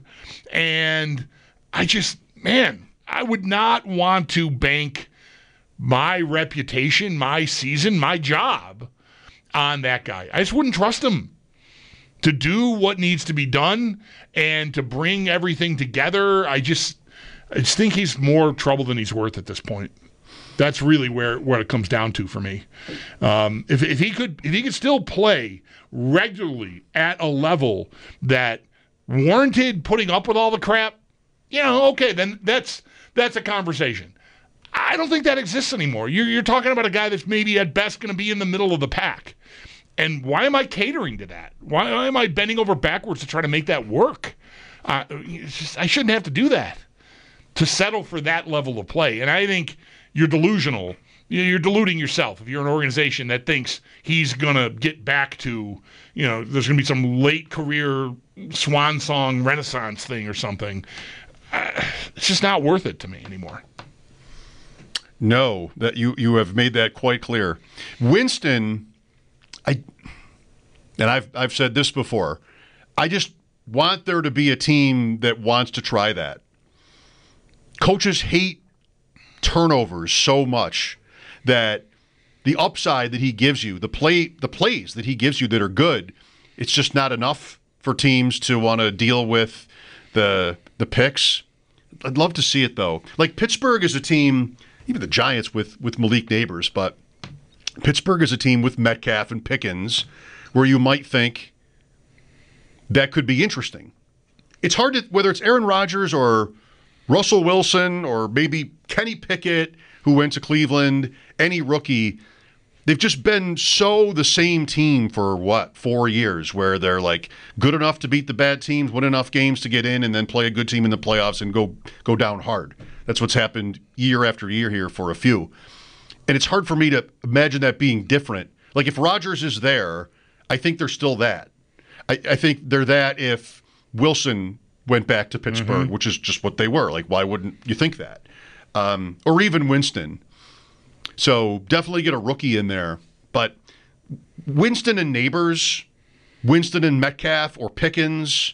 and I just, man, I would not want to bank my reputation, my season, my job on that guy. I just wouldn't trust him to do what needs to be done and to bring everything together. I just, I just think he's more trouble than he's worth at this point. That's really where, where it comes down to for me. Um, if if he could if he could still play regularly at a level that warranted putting up with all the crap, you know, okay, then that's that's a conversation. I don't think that exists anymore. You're, you're talking about a guy that's maybe at best going to be in the middle of the pack. And why am I catering to that? Why, why am I bending over backwards to try to make that work? Uh, it's just, I shouldn't have to do that to settle for that level of play. And I think you're delusional. You're deluding yourself if you're an organization that thinks he's going to get back to, you know, there's going to be some late career swan song renaissance thing or something. Uh, it's just not worth it to me anymore. No, that you, you have made that quite clear. Winston, I and I've I've said this before, I just want there to be a team that wants to try that. Coaches hate turnovers so much that the upside that he gives you, the play the plays that he gives you that are good, it's just not enough for teams to want to deal with the the picks. I'd love to see it though. Like Pittsburgh is a team, even the Giants with, with Malik Neighbors, but Pittsburgh is a team with Metcalf and Pickens where you might think that could be interesting. It's hard to, whether it's Aaron Rodgers or Russell Wilson or maybe Kenny Pickett, who went to Cleveland, any rookie, they've just been so the same team for, what, four years, where they're like good enough to beat the bad teams, win enough games to get in, and then play a good team in the playoffs and go go down hard. That's what's happened year after year here for a few. And it's hard for me to imagine that being different. Like if Rodgers is there, I think they're still that. I, I think they're that if Wilson went back to Pittsburgh, mm-hmm. which is just what they were. Like, why wouldn't you think that? Um, or even Winston. So definitely get a rookie in there. But Winston and Neighbors, Winston and Metcalf or Pickens,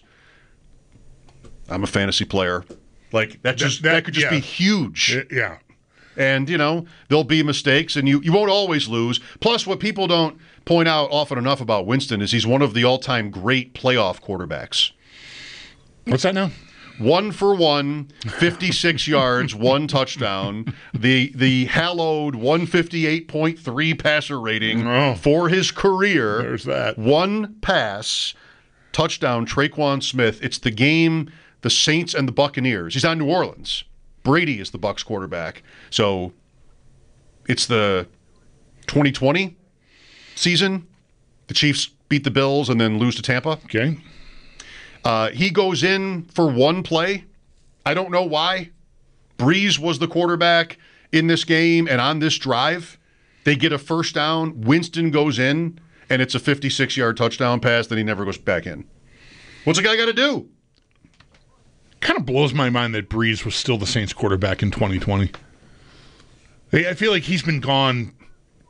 I'm a fantasy player. Like that just that, that, that could just yeah. be huge. Yeah. And, you know, there'll be mistakes, and you, you won't always lose. Plus, what people don't point out often enough about Winston is he's one of the all-time great playoff quarterbacks. What's that now? One for one, fifty-six yards, one touchdown. The the hallowed one fifty-eight point three passer rating oh, for his career. There's that. One pass, touchdown, Traquan Smith. It's the game, the Saints and the Buccaneers. He's on New Orleans. Brady is the Bucs quarterback. So it's the twenty twenty season. The Chiefs beat the Bills and then lose to Tampa. Okay. Uh, he goes in for one play. I don't know why. Breeze was the quarterback in this game and on this drive. They get a first down. Winston goes in, and it's a fifty-six-yard touchdown pass. Then he never goes back in. What's a guy got to do? Kind of blows my mind that Breeze was still the Saints quarterback in twenty twenty. I feel like he's been gone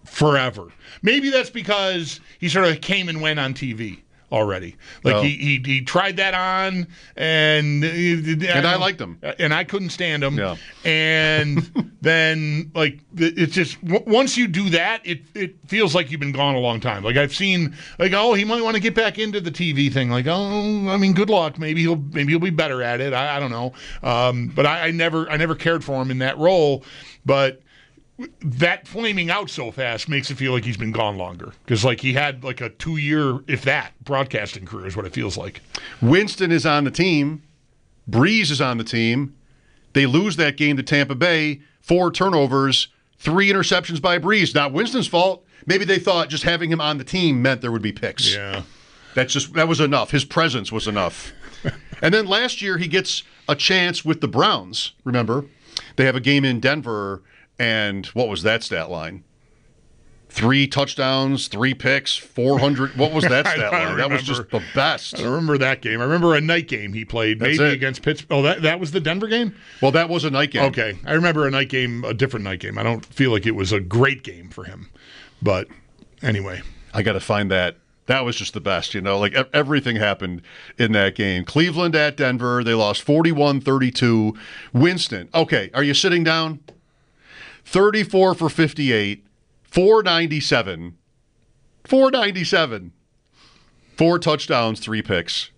forever. Maybe that's because he sort of came and went on T V already. Like Oh. he, he he tried that on, and And I liked him. and I couldn't stand him. Yeah. And then like it's just w- once you do that, it it feels like you've been gone a long time. Like I've seen like oh he might want to get back into the T V thing. Like oh I mean good luck. Maybe he'll maybe he'll be better at it. I, I don't know. Um, but I, I never I never cared for him in that role. But that flaming out so fast makes it feel like he's been gone longer because like he had like a two year, if that, broadcasting career is what it feels like. Winston is on the team. Breeze is on the team. They lose that game to Tampa Bay. Four turnovers, three interceptions by Breeze. Not Winston's fault. Maybe they thought just having him on the team meant there would be picks. Yeah, that's just that was enough. His presence was enough. And then last year he gets a chance with the Browns. Remember, they have a game in Denver. And what was that stat line? Three touchdowns, three picks, four hundred. What was that stat line? remember. That was just the best. I remember that game. I remember a night game he played, That's maybe it. against Pittsburgh. Oh, that, that was the Denver game? Well, that was a night game. Okay. I remember a night game, a different night game. I don't feel like it was a great game for him. But anyway. I got to find that. That was just the best, you know, like e- everything happened in that game. Cleveland at Denver, they lost forty-one thirty-two. Winston, okay, are you sitting down? thirty-four for fifty-eight, four ninety-seven, four ninety-seven, four touchdowns, three picks.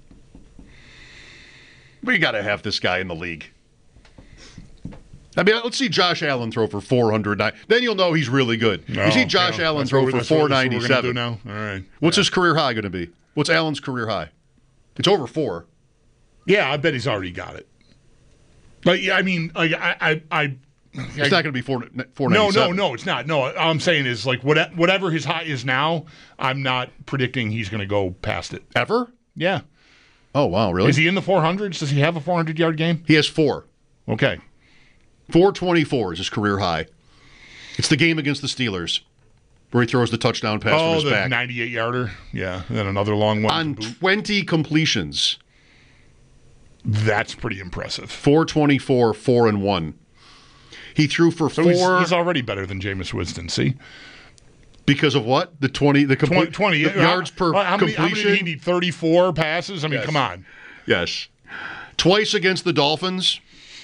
We got to have this guy in the league. I mean, let's see Josh Allen throw for four hundred nine. Then you'll know he's really good. No, you see Josh yeah, Allen that's throw what- for that's what- four that's what we're gonna ninety-seven. do now? All right. What's his career high going to be? What's Allen's career high? It's over four. Yeah, I bet he's already got it. Like, yeah, I mean, like, I, I, I It's not going to be four. four no, ninety-seven. no, no, it's not. No, all I'm saying is like what, whatever his high is now, I'm not predicting he's going to go past it ever. Yeah. Oh wow, really? Is he in the four hundreds? Does he have a four hundred yard game? He has four. Okay. four twenty-four is his career high. It's the game against the Steelers where he throws the touchdown pass oh, from his the back. ninety-eight yarder. Yeah, and then another long one on twenty completions. That's pretty impressive. four twenty-four, four and one. He threw for so four. He's, he's already better than Jameis Winston. See, because of what? The twenty, the complete twenty, the yards per how, how many, completion. How many did he need? thirty-four passes. I mean, Yes. come on. Yes, twice against the Dolphins.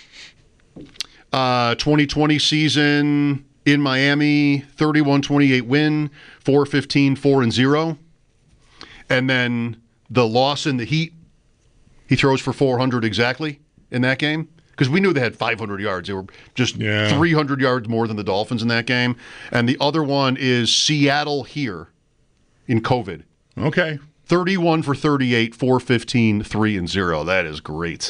Uh, twenty twenty season in Miami, thirty-one twenty-eight win, four fifteen, four and zero, and then the loss in the Heat. He throws for four hundred exactly in that game because we knew they had five hundred yards. They were just Yeah. three hundred yards more than the Dolphins in that game. And the other one is Seattle here in COVID. Okay. thirty-one for thirty-eight, four fifteen, three and zero. That is great.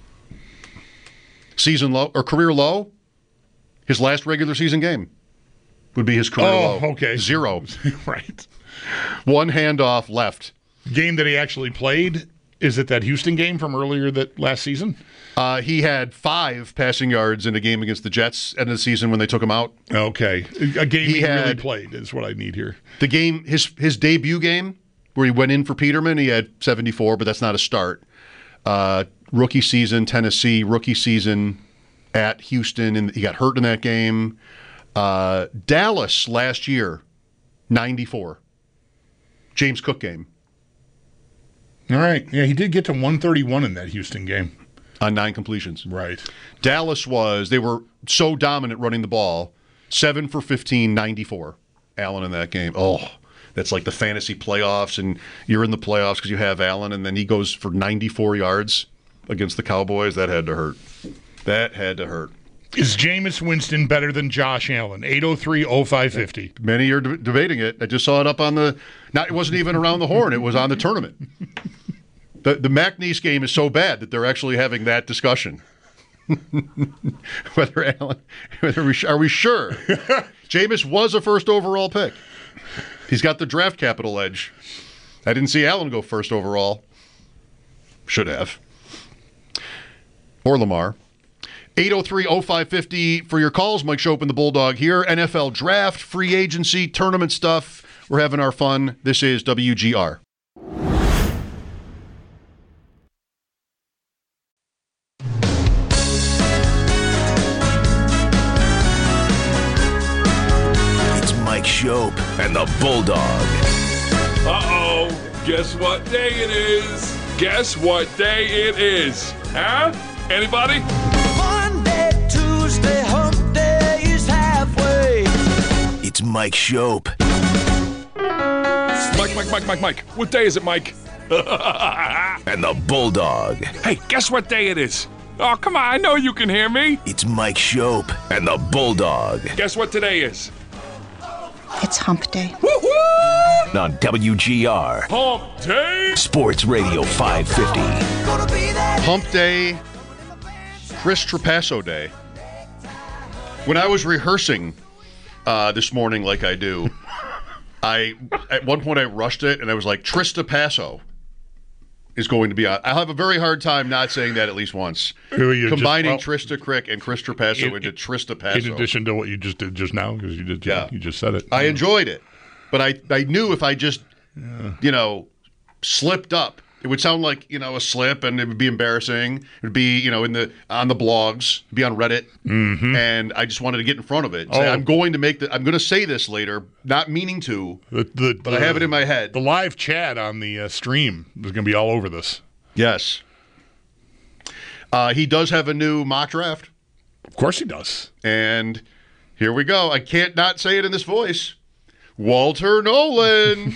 Season low or career low, his last regular season game would be his career Oh, low. okay. Zero. Right. One handoff left. Game that he actually played. Is it that Houston game from earlier that last season? Uh, he had five passing yards in a game against the Jets end of the season when they took him out. Okay. A game He he, really had- played is what I need here. The game, his his debut game, where he went in for Peterman, he had seventy-four, but that's not a start. Uh, rookie season, Tennessee. Rookie season at Houston, and he got hurt in that game. Uh, Dallas last year, ninety-four. James Cook game. All right. Yeah, he did get to one thirty-one in that Houston game. On nine completions. Right. Dallas was, they were so dominant running the ball. seven for fifteen, ninety-four. Allen in that game. Oh, that's like the fantasy playoffs, and you're in the playoffs because you have Allen, and then he goes for ninety-four yards against the Cowboys. That had to hurt. That had to hurt. Is Jameis Winston better than Josh Allen? eight oh three oh five fifty. Many are de- debating it. I just saw it up on the, not, it wasn't even around the horn. It was on the tournament. The the McNeese game is so bad that they're actually having that discussion. Whether Allen, whether we, are we sure? Jameis was a first overall pick. He's got the draft capital edge. I didn't see Allen go first overall. Should have. Or Lamar. eight oh three oh five fifty for your calls. Mike Schopp and the Bulldog here. N F L draft, free agency, tournament stuff. We're having our fun. This is W G R. It's Mike Bulldog. Uh-oh. Guess what day it is? Guess what day it is? Huh? Anybody? Monday, Tuesday, hump day is halfway. It's Mike Shope. Mike, Mike, Mike, Mike, Mike. What day is it, Mike? And the Bulldog. Hey, guess what day it is? Oh, come on. I know you can hear me. It's Mike Shope and the Bulldog. Guess what today is? It's hump day. Woo-hoo! On W G R. Hump day. Sports Radio five fifty. Hump day. Chris Trapasso day. When I was rehearsing uh, this morning like I do, I at one point I rushed it and I was like, Trista Passo is going to be on. I'll have a very hard time not saying that at least once. You Combining just, well, Trista Crick and Chris Trapasso in, into Trista Passo. In addition to what you just did just now, because you did, yeah. you just said it. I enjoyed it, but I, I knew if I just, yeah. you know, slipped up, it would sound like, you know, a slip, and it would be embarrassing. It would be, you know, in the on the blogs, be on Reddit, mm-hmm. and I just wanted to get in front of it. Oh. Say, I'm going to make the. I'm going to say this later, not meaning to, the, the, but the, I have it in my head. The live chat on the uh, stream is going to be all over this. Yes. Uh, he does have a new mock draft. Of course he does. And here we go. I can't not say it in this voice. Walter Nolan.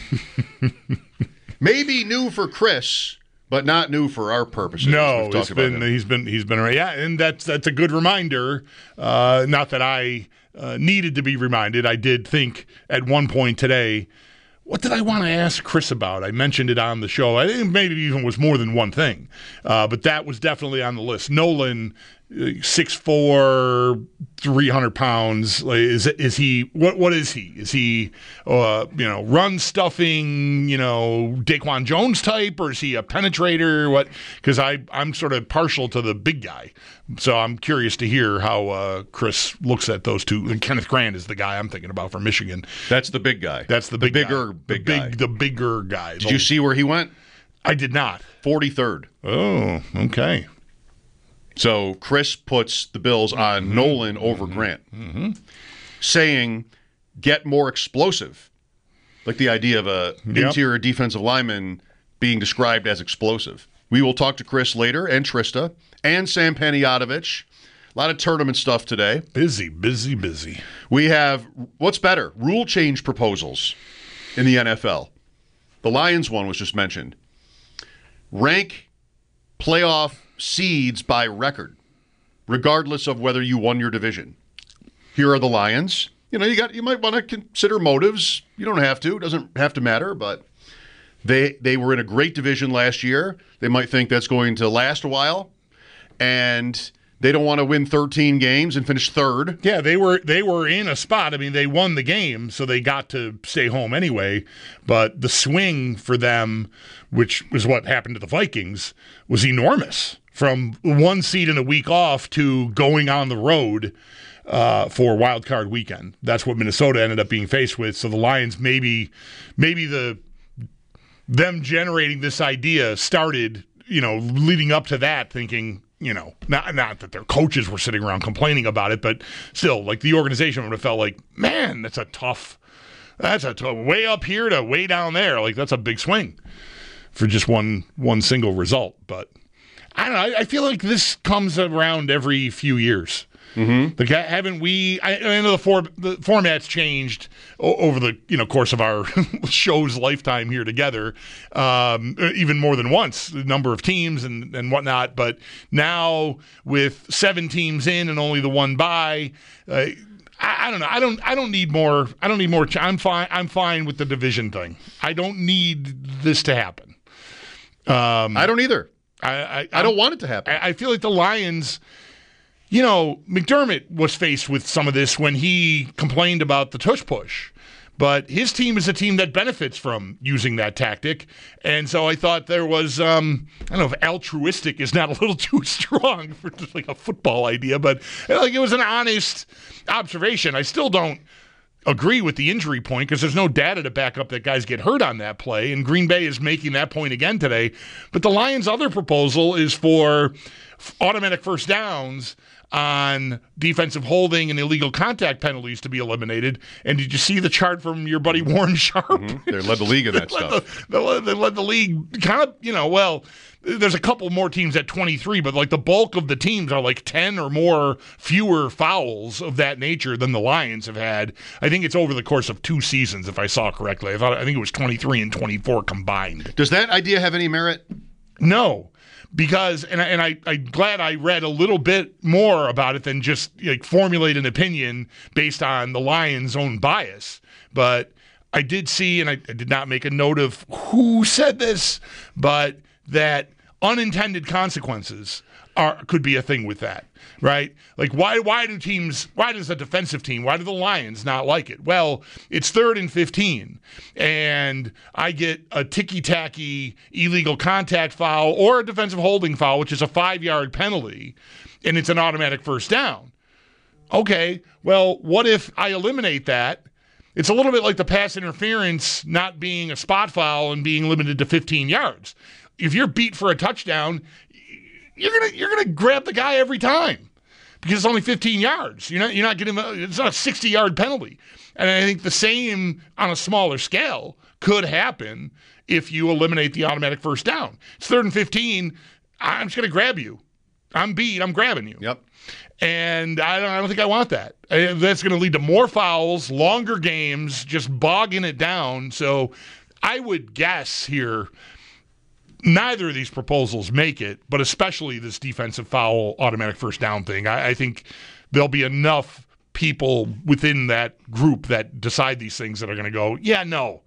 Maybe new for Chris, but not new for our purposes. No, it's been, he's been he's been yeah, and that's that's a good reminder. Uh, not that I uh, needed to be reminded. I did think at one point today, what did I want to ask Chris about? I mentioned it on the show. I think maybe it even was more than one thing, uh, but that was definitely on the list. Nolan, six foot four, three hundred pounds. Is is he? What what is he? Is he, uh, you know, run stuffing? You know, Daquan Jones type, or is he a penetrator? What? Because I I'm sort of partial to the big guy, so I'm curious to hear how uh, Chris looks at those two. And Kenneth Grant is the guy I'm thinking about for Michigan. That's the big guy. That's the, big the bigger guy. big the big, guy. The bigger guy. Did the, you see where he went? I did not. forty-third. Oh, okay. So Chris puts the Bills on mm-hmm. Nolan over mm-hmm. Grant, mm-hmm. saying, get more explosive. Like the idea of a yep. interior defensive lineman being described as explosive. We will talk to Chris later, and Trista, and Sam Panayotovich. A lot of tournament stuff today. Busy, busy, busy. We have, what's better, rule change proposals in the N F L. The Lions one was just mentioned. Rank playoff seeds by record, regardless of whether you won your division. Here are the Lions. You know, you got you might want to consider motives. You don't have to. It doesn't have to matter, but they they were in a great division last year. They might think that's going to last a while, and they don't want to win thirteen games and finish third. Yeah, they were they were in a spot. I mean, they won the game, so they got to stay home anyway. But the swing for them, which was what happened to the Vikings, was enormous. From one seed in a week off to going on the road uh, for Wild Card Weekend. That's what Minnesota ended up being faced with. So the Lions, maybe, maybe the them generating this idea started, you know, leading up to that, thinking, you know, not not that their coaches were sitting around complaining about it, but still, like the organization would have felt like, man, that's a tough, that's a tough, way up here to way down there. Like that's a big swing for just one one single result, but. I don't know. I feel like this comes around every few years. Mm-hmm. Like, haven't we? I, I know the, for, the format's changed o- over the you know course of our show's lifetime here together, um, even more than once. The number of teams and, and whatnot. But now with seven teams in and only the one bye. Uh, I, I don't know. I don't. I don't need more. I don't need more. Ch- I'm fine. I'm fine with the division thing. I don't need this to happen. Um, I don't either. I, I, I don't want it to happen. I, I feel like the Lions, you know, McDermott was faced with some of this when he complained about the tush push. But his team is a team that benefits from using that tactic. And so I thought there was, um, I don't know if altruistic is not a little too strong for just like a football idea, but like it was an honest observation. I still don't agree with the injury point because there's no data to back up that guys get hurt on that play, and Green Bay is making that point again today. But the Lions' other proposal is for automatic first downs on defensive holding and illegal contact penalties to be eliminated. And did you see the chart from your buddy Warren Sharp? Mm-hmm. They led the league in that they stuff. The, they, led, they led the league kind of, you know, well, there's a couple more teams at twenty-three, but like the bulk of the teams are like ten or more fewer fouls of that nature than the Lions have had. I think it's over the course of two seasons, if I saw correctly. I thought I think it was twenty-three and twenty-four combined. Does that idea have any merit? No. Because, and, I, and I, I'm glad I read a little bit more about it than just like formulate an opinion based on the Lions' own bias. But I did see, and I, I did not make a note of who said this, but that unintended consequences are could be a thing with that, right? Like, why why do teams, why does a defensive team, why do the Lions not like it? Well, it's third and fifteen, and I get a ticky-tacky illegal contact foul or a defensive holding foul, which is a five-yard penalty, and it's an automatic first down. Okay, well, what if I eliminate that? It's a little bit like the pass interference not being a spot foul and being limited to fifteen yards. If you're beat for a touchdown, you're gonna you're gonna grab the guy every time because it's only fifteen yards. You're not you're not getting a, it's not a sixty yard penalty. And I think the same on a smaller scale could happen if you eliminate the automatic first down. It's third and fifteen. I'm just gonna grab you. I'm beat. I'm grabbing you. Yep. And I don't, I don't think I want that. That's going to lead to more fouls, longer games, just bogging it down. So I would guess here neither of these proposals make it, but especially this defensive foul automatic first down thing. I, I think there'll be enough people within that group that decide these things that are going to go, yeah, no.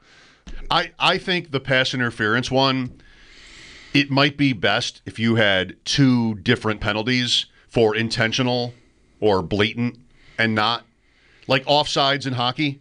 I, I think the pass interference one, it might be best if you had two different penalties for intentional or blatant and not. Like offsides in hockey.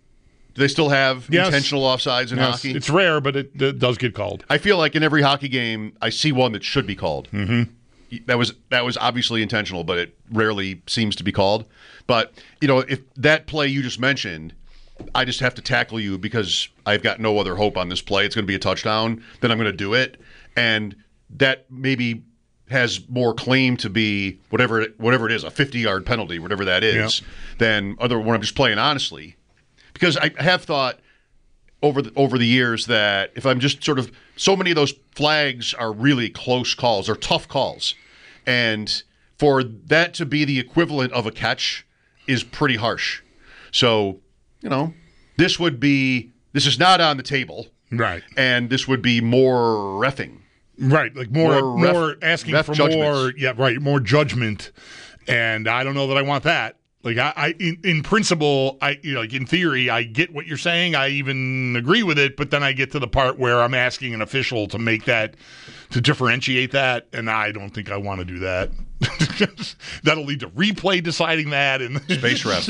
Do they still have yes. intentional offsides in yes. hockey? It's rare, but it, it does get called. I feel like in every hockey game, I see one that should be called. Mm-hmm. That was that was obviously intentional, but it rarely seems to be called. But, you know, if that play you just mentioned, I just have to tackle you because I've got no other hope on this play. It's going to be a touchdown. Then I'm going to do it. And that maybe has more claim to be whatever it, whatever it is, a fifty-yard penalty, whatever that is, yep. than other when I'm just playing honestly. Because I have thought over the, over the years that if I'm just sort of – so many of those flags are really close calls. They're tough calls. And for that to be the equivalent of a catch is pretty harsh. So, you know, this would be – this is not on the table. Right. And this would be more reffing. Right, like more More more, ref- asking ref for judgments. more, yeah, right, more judgment, and I don't know that I want that. Like I, I in, in principle, I you know, like in theory, I get what you're saying. I even agree with it, but then I get to the part where I'm asking an official to make that, to differentiate that, and I don't think I want to do that. That'll lead to replay deciding that and Space ref.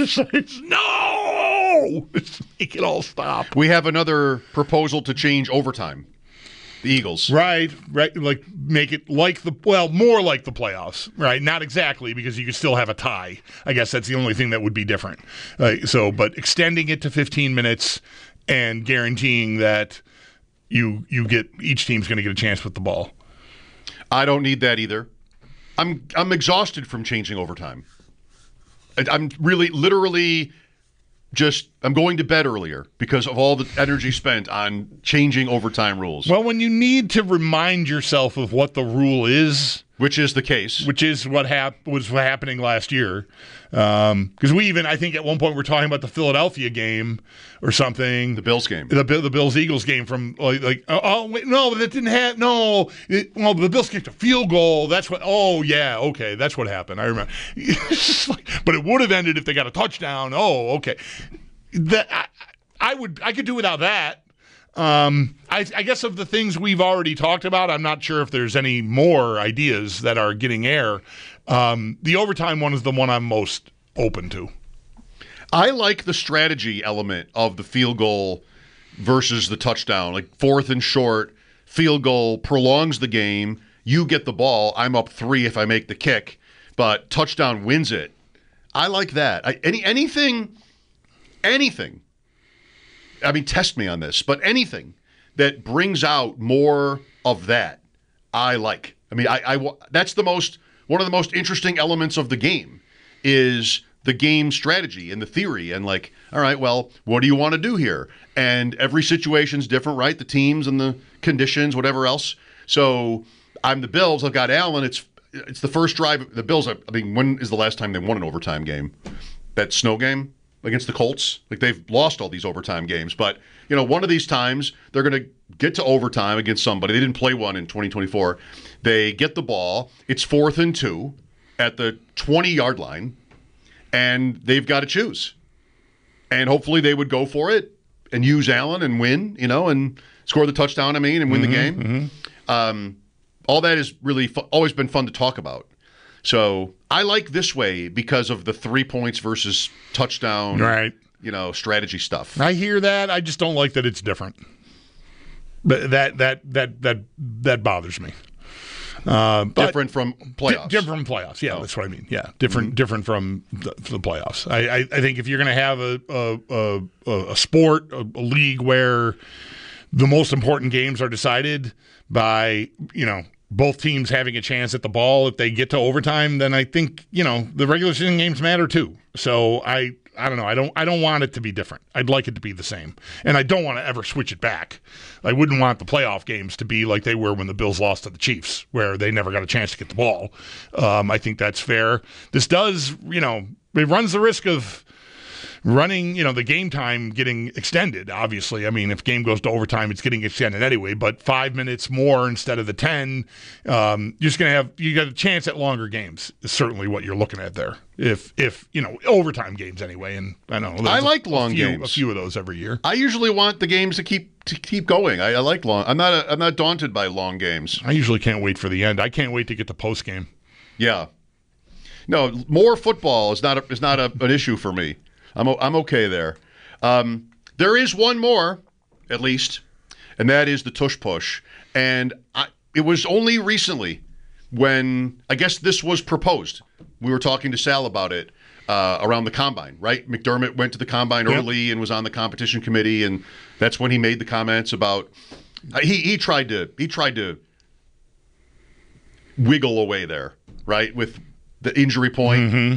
No, make it all stop. We have another proposal to change overtime. The Eagles. Right, right. Like make it like the, well, more like the playoffs, right? Not exactly because you could still have a tie. I guess that's the only thing that would be different. Uh, so, but extending it to fifteen minutes and guaranteeing that you you get, each team's going to get a chance with the ball. I don't need that either. I'm I'm exhausted from changing overtime. I, I'm really, literally just, I'm going to bed earlier because of all the energy spent on changing overtime rules. Well, when you need to remind yourself of what the rule is, which is the case, which is what hap- was happening last year, because um, we even, I think at one point we're talking about the Philadelphia game or something, the Bills game, the the Bills Eagles game from like, like oh, oh wait, no, that didn't have no, it, well the Bills kicked a field goal. That's what. Oh yeah, okay, that's what happened. I remember. Like, but it would have ended if they got a touchdown. Oh, okay. That I, I would I could do without that. Um, I, I guess of the things we've already talked about, I'm not sure if there's any more ideas that are getting air. Um, the overtime one is the one I'm most open to. I like the strategy element of the field goal versus the touchdown. Like fourth and short, field goal prolongs the game. You get the ball. I'm up three if I make the kick, but touchdown wins it. I like that. I, any anything, anything. I mean, test me on this, but anything that brings out more of that, I like. I mean, I, I that's the most one of the most interesting elements of the game is the game strategy and the theory and like, all right, well, what do you want to do here? And every situation's different, right? The teams and the conditions, whatever else. So I'm the Bills. I've got Allen. It's it's the first drive. The Bills, I mean, when is the last time they won an overtime game? That snow game against the Colts? Like, they've lost all these overtime games. But, you know, one of these times they're going to get to overtime against somebody. They didn't play one in twenty twenty-four. They get the ball. It's fourth and two at the twenty-yard line. And they've got to choose. And hopefully they would go for it and use Allen and win, you know, and score the touchdown, I mean, and win mm-hmm, the game. Mm-hmm. Um, all that has really fu- always been fun to talk about. So I like this way because of the three points versus touchdown, right? You know, strategy stuff. I hear that. I just don't like that it's different. But that that that that that bothers me. Uh, different from playoffs. Di- different from playoffs. Yeah, oh. That's what I mean. Yeah, different mm-hmm. different from the, the playoffs. I, I, I think if you're going to have a a, a, a sport, a, a league where the most important games are decided by, you know, both teams having a chance at the ball, if they get to overtime, then I think, you know, the regular season games matter too. So I I don't know. I don't I don't want it to be different. I'd like it to be the same. And I don't want to ever switch it back. I wouldn't want the playoff games to be like they were when the Bills lost to the Chiefs, where they never got a chance to get the ball. Um, I think that's fair. This does, you know, it runs the risk of running, you know, the game time getting extended, obviously. I mean, if game goes to overtime, it's getting extended anyway, but five minutes more instead of the ten, um, you're just going to have, you got a chance at longer games is certainly what you're looking at there. If, if you know, overtime games anyway, and I know. I like a, long a few, games. A few of those every year. I usually want the games to keep to keep going. I, I like long. I'm not a, I'm not daunted by long games. I usually can't wait for the end. I can't wait to get the post game. Yeah. No, more football is not a, is not a, an issue for me. I'm I'm okay there. Um, there is one more, at least, and that is the tush push. And I, it was only recently when, I guess this was proposed. We were talking to Sal about it uh, around the Combine, right? McDermott went to the Combine yep. early and was on the competition committee, and that's when he made the comments about uh, he he tried to he tried to wiggle away there, right, with the injury point. Mm-hmm.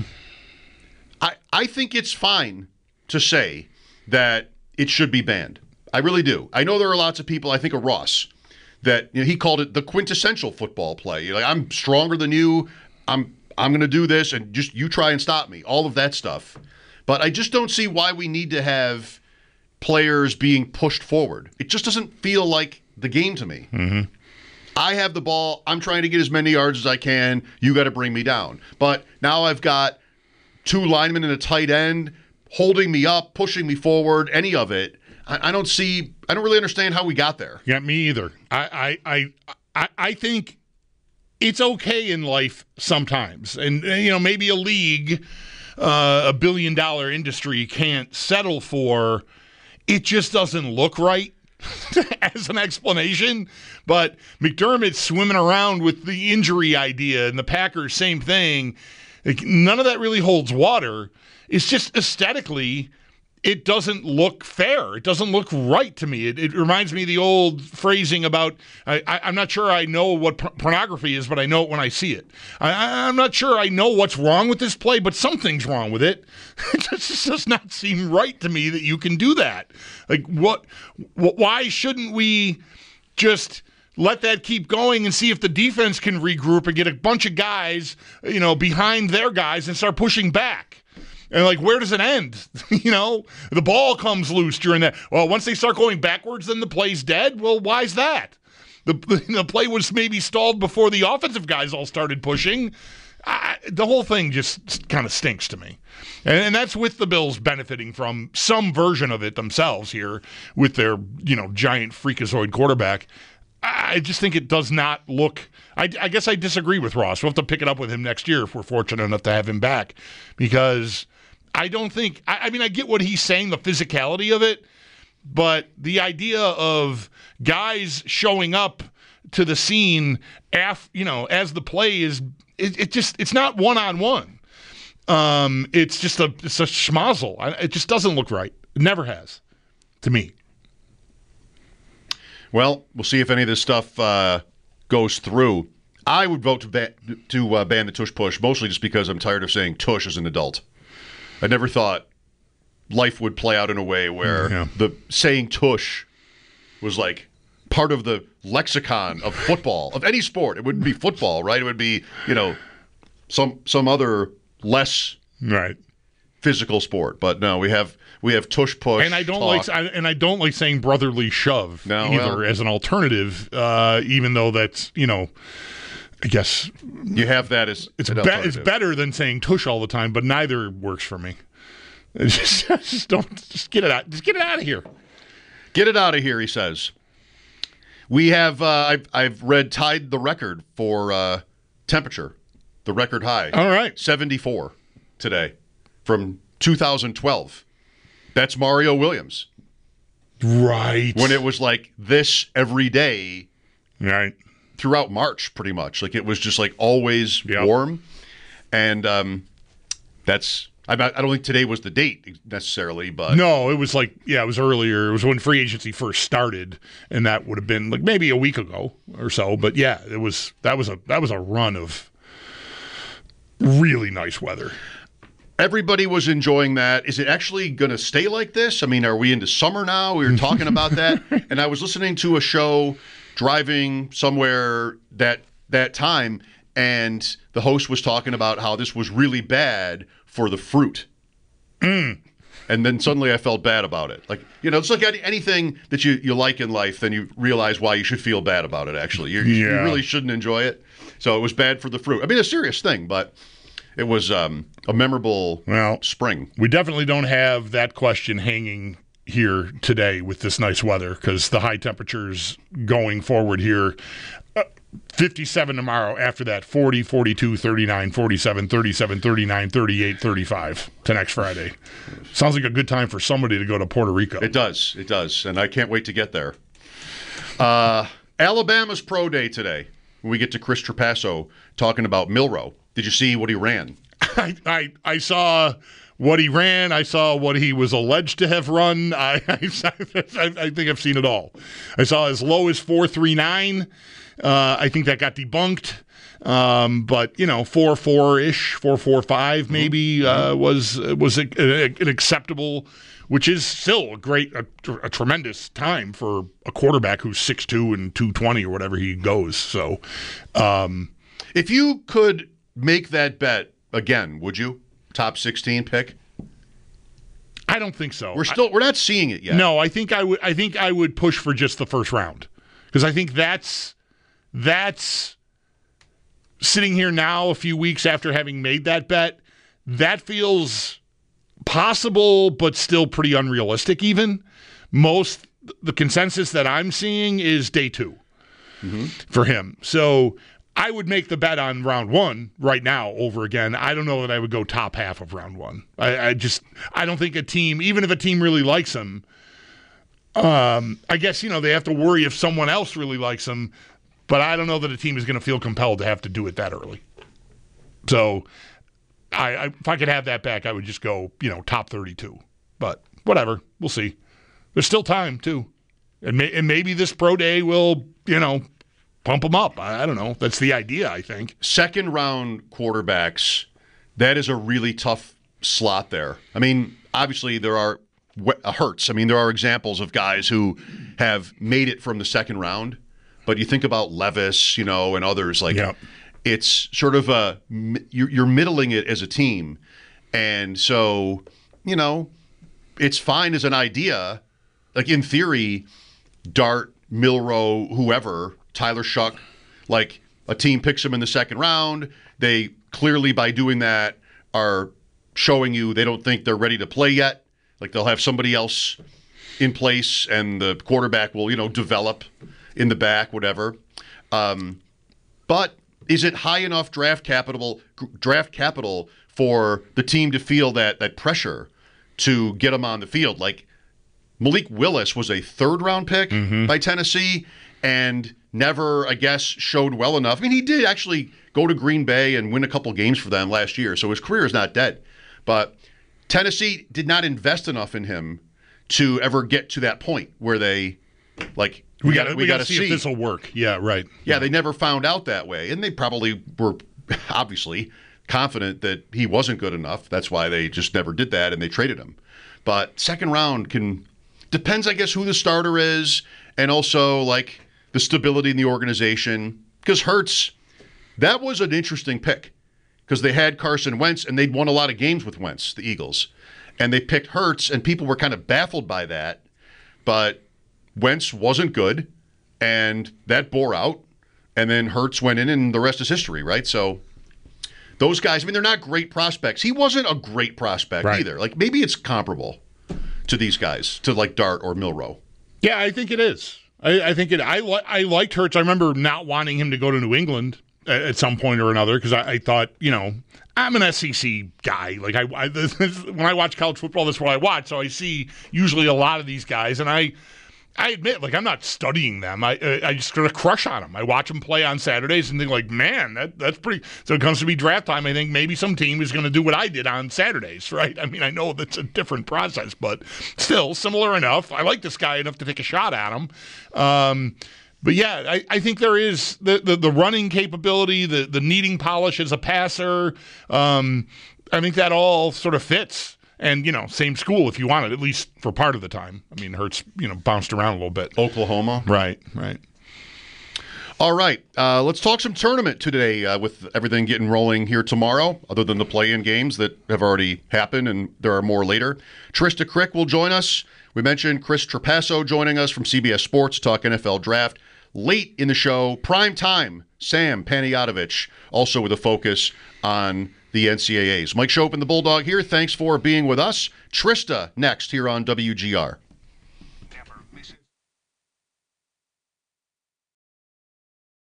I, I think it's fine to say that it should be banned. I really do. I know there are lots of people, I think of Ross, that, you know, he called it the quintessential football play. You're like, I'm stronger than you. I'm I'm going to do this, and just you try and stop me. All of that stuff. But I just don't see why we need to have players being pushed forward. It just doesn't feel like the game to me. Mm-hmm. I have the ball. I'm trying to get as many yards as I can. You got to bring me down. But now I've got two linemen and a tight end holding me up, pushing me forward, any of it. I, I don't see, I don't really understand how we got there. Yeah, me either. I, I, I, I think it's okay in life sometimes. And, you know, maybe a league, uh, a billion dollar industry can't settle for, it just doesn't look right as an explanation. But McDermott's swimming around with the injury idea, and the Packers, same thing. Like, none of that really holds water. It's just aesthetically, it doesn't look fair. It doesn't look right to me. It, it reminds me of the old phrasing about, I, I, I'm not sure I know what p- pornography is, but I know it when I see it. I, I'm not sure I know what's wrong with this play, but something's wrong with it. It just does not seem right to me that you can do that. Like, what? Wh- why shouldn't we just let that keep going and see if the defense can regroup and get a bunch of guys, you know, behind their guys and start pushing back? And, like, where does it end? You know, the ball comes loose during that. Well, once they start going backwards, then the play's dead. Well, why's that? The, the play was maybe stalled before the offensive guys all started pushing. I, the whole thing just kind of stinks to me. And, and that's with the Bills benefiting from some version of it themselves here with their, you know, giant freakazoid quarterback. I just think it does not look I, I guess I disagree with Ross. We'll have to pick it up with him next year if we're fortunate enough to have him back, because I don't think I, I mean I get what he's saying, the physicality of it, but the idea of guys showing up to the scene af, you know, as the play is it, it just it's not one-on-one. Um, it's just a it's a schmozzle. It just doesn't look right. It never has to me. Well, we'll see if any of this stuff uh, goes through. I would vote to ban, to uh, ban the tush push, mostly just because I'm tired of saying tush as an adult. I never thought life would play out in a way where yeah. the saying tush was like part of the lexicon of football, of any sport. It wouldn't be football, right? It would be, you know, some some other less right physical sport. But no, we have we have tush push. And I don't talk. like I, and I don't like saying brotherly shove no, either well, as an alternative, uh, even though that's, you know, I guess you have that as it's an be- alternative. it's better than saying tush all the time, but neither works for me. Just, just don't just get it out. Just get it out of here. Get it out of here, he says. We have uh, I've I've read tied the record for uh, temperature, the record high. All right, seventy-four today from two thousand twelve. That's Mario Williams. Right. When it was like this every day. Right. Throughout March, pretty much. Like it was just like always yep. warm. And um, that's, I, I don't think today was the date necessarily, but. No, it was like, yeah, it was earlier. It was when free agency first started, and that would have been like maybe a week ago or so. But yeah, it was, that was a, that was a run of really nice weather. Everybody was enjoying that. Is it actually going to stay like this? I mean, are we into summer now? We were talking about that. And I was listening to a show driving somewhere that that time, and the host was talking about how this was really bad for the fruit. Mm. And then suddenly I felt bad about it. Like, you know, it's like any, anything that you, you like in life, then you realize why you should feel bad about it, actually. You're, yeah. You really shouldn't enjoy it. So it was bad for the fruit. I mean, a serious thing, but it was um, a memorable well, spring. We definitely don't have that question hanging here today with this nice weather, because the high temperatures going forward here, uh, fifty-seven tomorrow, after that forty, forty-two, thirty-nine, forty-seven, thirty-seven, thirty-nine, thirty-eight, thirty-five to next Friday. Sounds like a good time for somebody to go to Puerto Rico. It does, it does, and I can't wait to get there. Uh, Alabama's pro day today. We get to Chris Trapasso talking about Milroe. Did you see what he ran? I, I, I saw what he ran. I saw what he was alleged to have run. I, I, I think I've seen it all. I saw as low as four three nine. Uh, I think that got debunked. Um, but, you know, four four-ish, four four five maybe uh, was was a, a, an acceptable, which is still a great, a, a tremendous time for a quarterback who's six two and two twenty or whatever he goes. So, um, if you could make that bet again, would you? Top sixteen pick? I don't think so. We're still I, we're not seeing it yet. No, I think I would I think I would push for just the first round. Because I think that's that's sitting here now a few weeks after having made that bet, that feels possible but still pretty unrealistic even. Most the consensus that I'm seeing is day two mm-hmm. for him. So I would make the bet on round one right now over again. I don't know that I would go top half of round one. I, I just, I don't think a team, even if a team really likes him, um, I guess, you know, they have to worry if someone else really likes him, but I don't know that a team is going to feel compelled to have to do it that early. So I, I, if I could have that back, I would just go, you know, top thirty-two. But whatever, we'll see. There's still time, too. And, may, and maybe this pro day will, you know, pump them up. I don't know. That's the idea, I think. Second round quarterbacks, that is a really tough slot there. I mean, obviously there are hurts. I mean, there are examples of guys who have made it from the second round, but you think about Levis, you know, and others. Like, yep. It's sort of a you're middling it as a team, and so you know, it's fine as an idea. Like in theory, Dart, Milroe, whoever. Tyler Shuck, like a team picks him in the second round. They clearly, by doing that, are showing you they don't think they're ready to play yet. Like they'll have somebody else in place, and the quarterback will, you know, develop in the back, whatever. Um, but is it high enough draft capital draft capital for the team to feel that that pressure to get them on the field? Like Malik Willis was a third round pick mm-hmm. by Tennessee, and never, I guess, showed well enough. I mean, he did actually go to Green Bay and win a couple games for them last year, so his career is not dead. But Tennessee did not invest enough in him to ever get to that point where they, like, We got we got to see if this will work. Yeah, right. Yeah, yeah, they never found out that way, and they probably were obviously confident that he wasn't good enough. That's why they just never did that, and they traded him. But second round can depends, I guess, who the starter is, and also like the stability in the organization. Because Hurts, that was an interesting pick because they had Carson Wentz, and they'd won a lot of games with Wentz, the Eagles, and they picked Hurts, and people were kind of baffled by that, but Wentz wasn't good, and that bore out, and then Hurts went in, and the rest is history, right? So those guys, I mean, they're not great prospects. He wasn't a great prospect right. either. Like, maybe it's comparable to these guys, to like Dart or Milroe. Yeah, I think it is. I, I think it. I, li- I liked Hurts. I remember not wanting him to go to New England at, at some point or another because I, I thought, you know, I'm an S E C guy. Like I, I this, when I watch college football, that's what I watch. So I see usually a lot of these guys, and I. I admit, like, I'm not studying them. I I just got a crush on them. I watch them play on Saturdays and think, like, man, that that's pretty. So it comes to be draft time. I think maybe some team is going to do what I did on Saturdays, right? I mean, I know that's a different process, but still similar enough. I like this guy enough to take a shot at him. Um, but yeah, I, I think there is the, the, the running capability, the the needing polish as a passer. Um, I think that all sort of fits. And, you know, same school if you wanted, at least for part of the time. I mean, Hurts, you know, bounced around a little bit. Oklahoma. Right, right. All right. Uh, let's talk some tournament today uh, with everything getting rolling here tomorrow, other than the play-in games that have already happened, and there are more later. Trista Crick will join us. We mentioned Chris Trapasso joining us from C B S Sports to talk N F L Draft. Late in the show, prime time, Sam Panayotovich, also with a focus on the N C double A's. Mike Schopp and the Bulldog here. Thanks for being with us. Trista next here on W G R.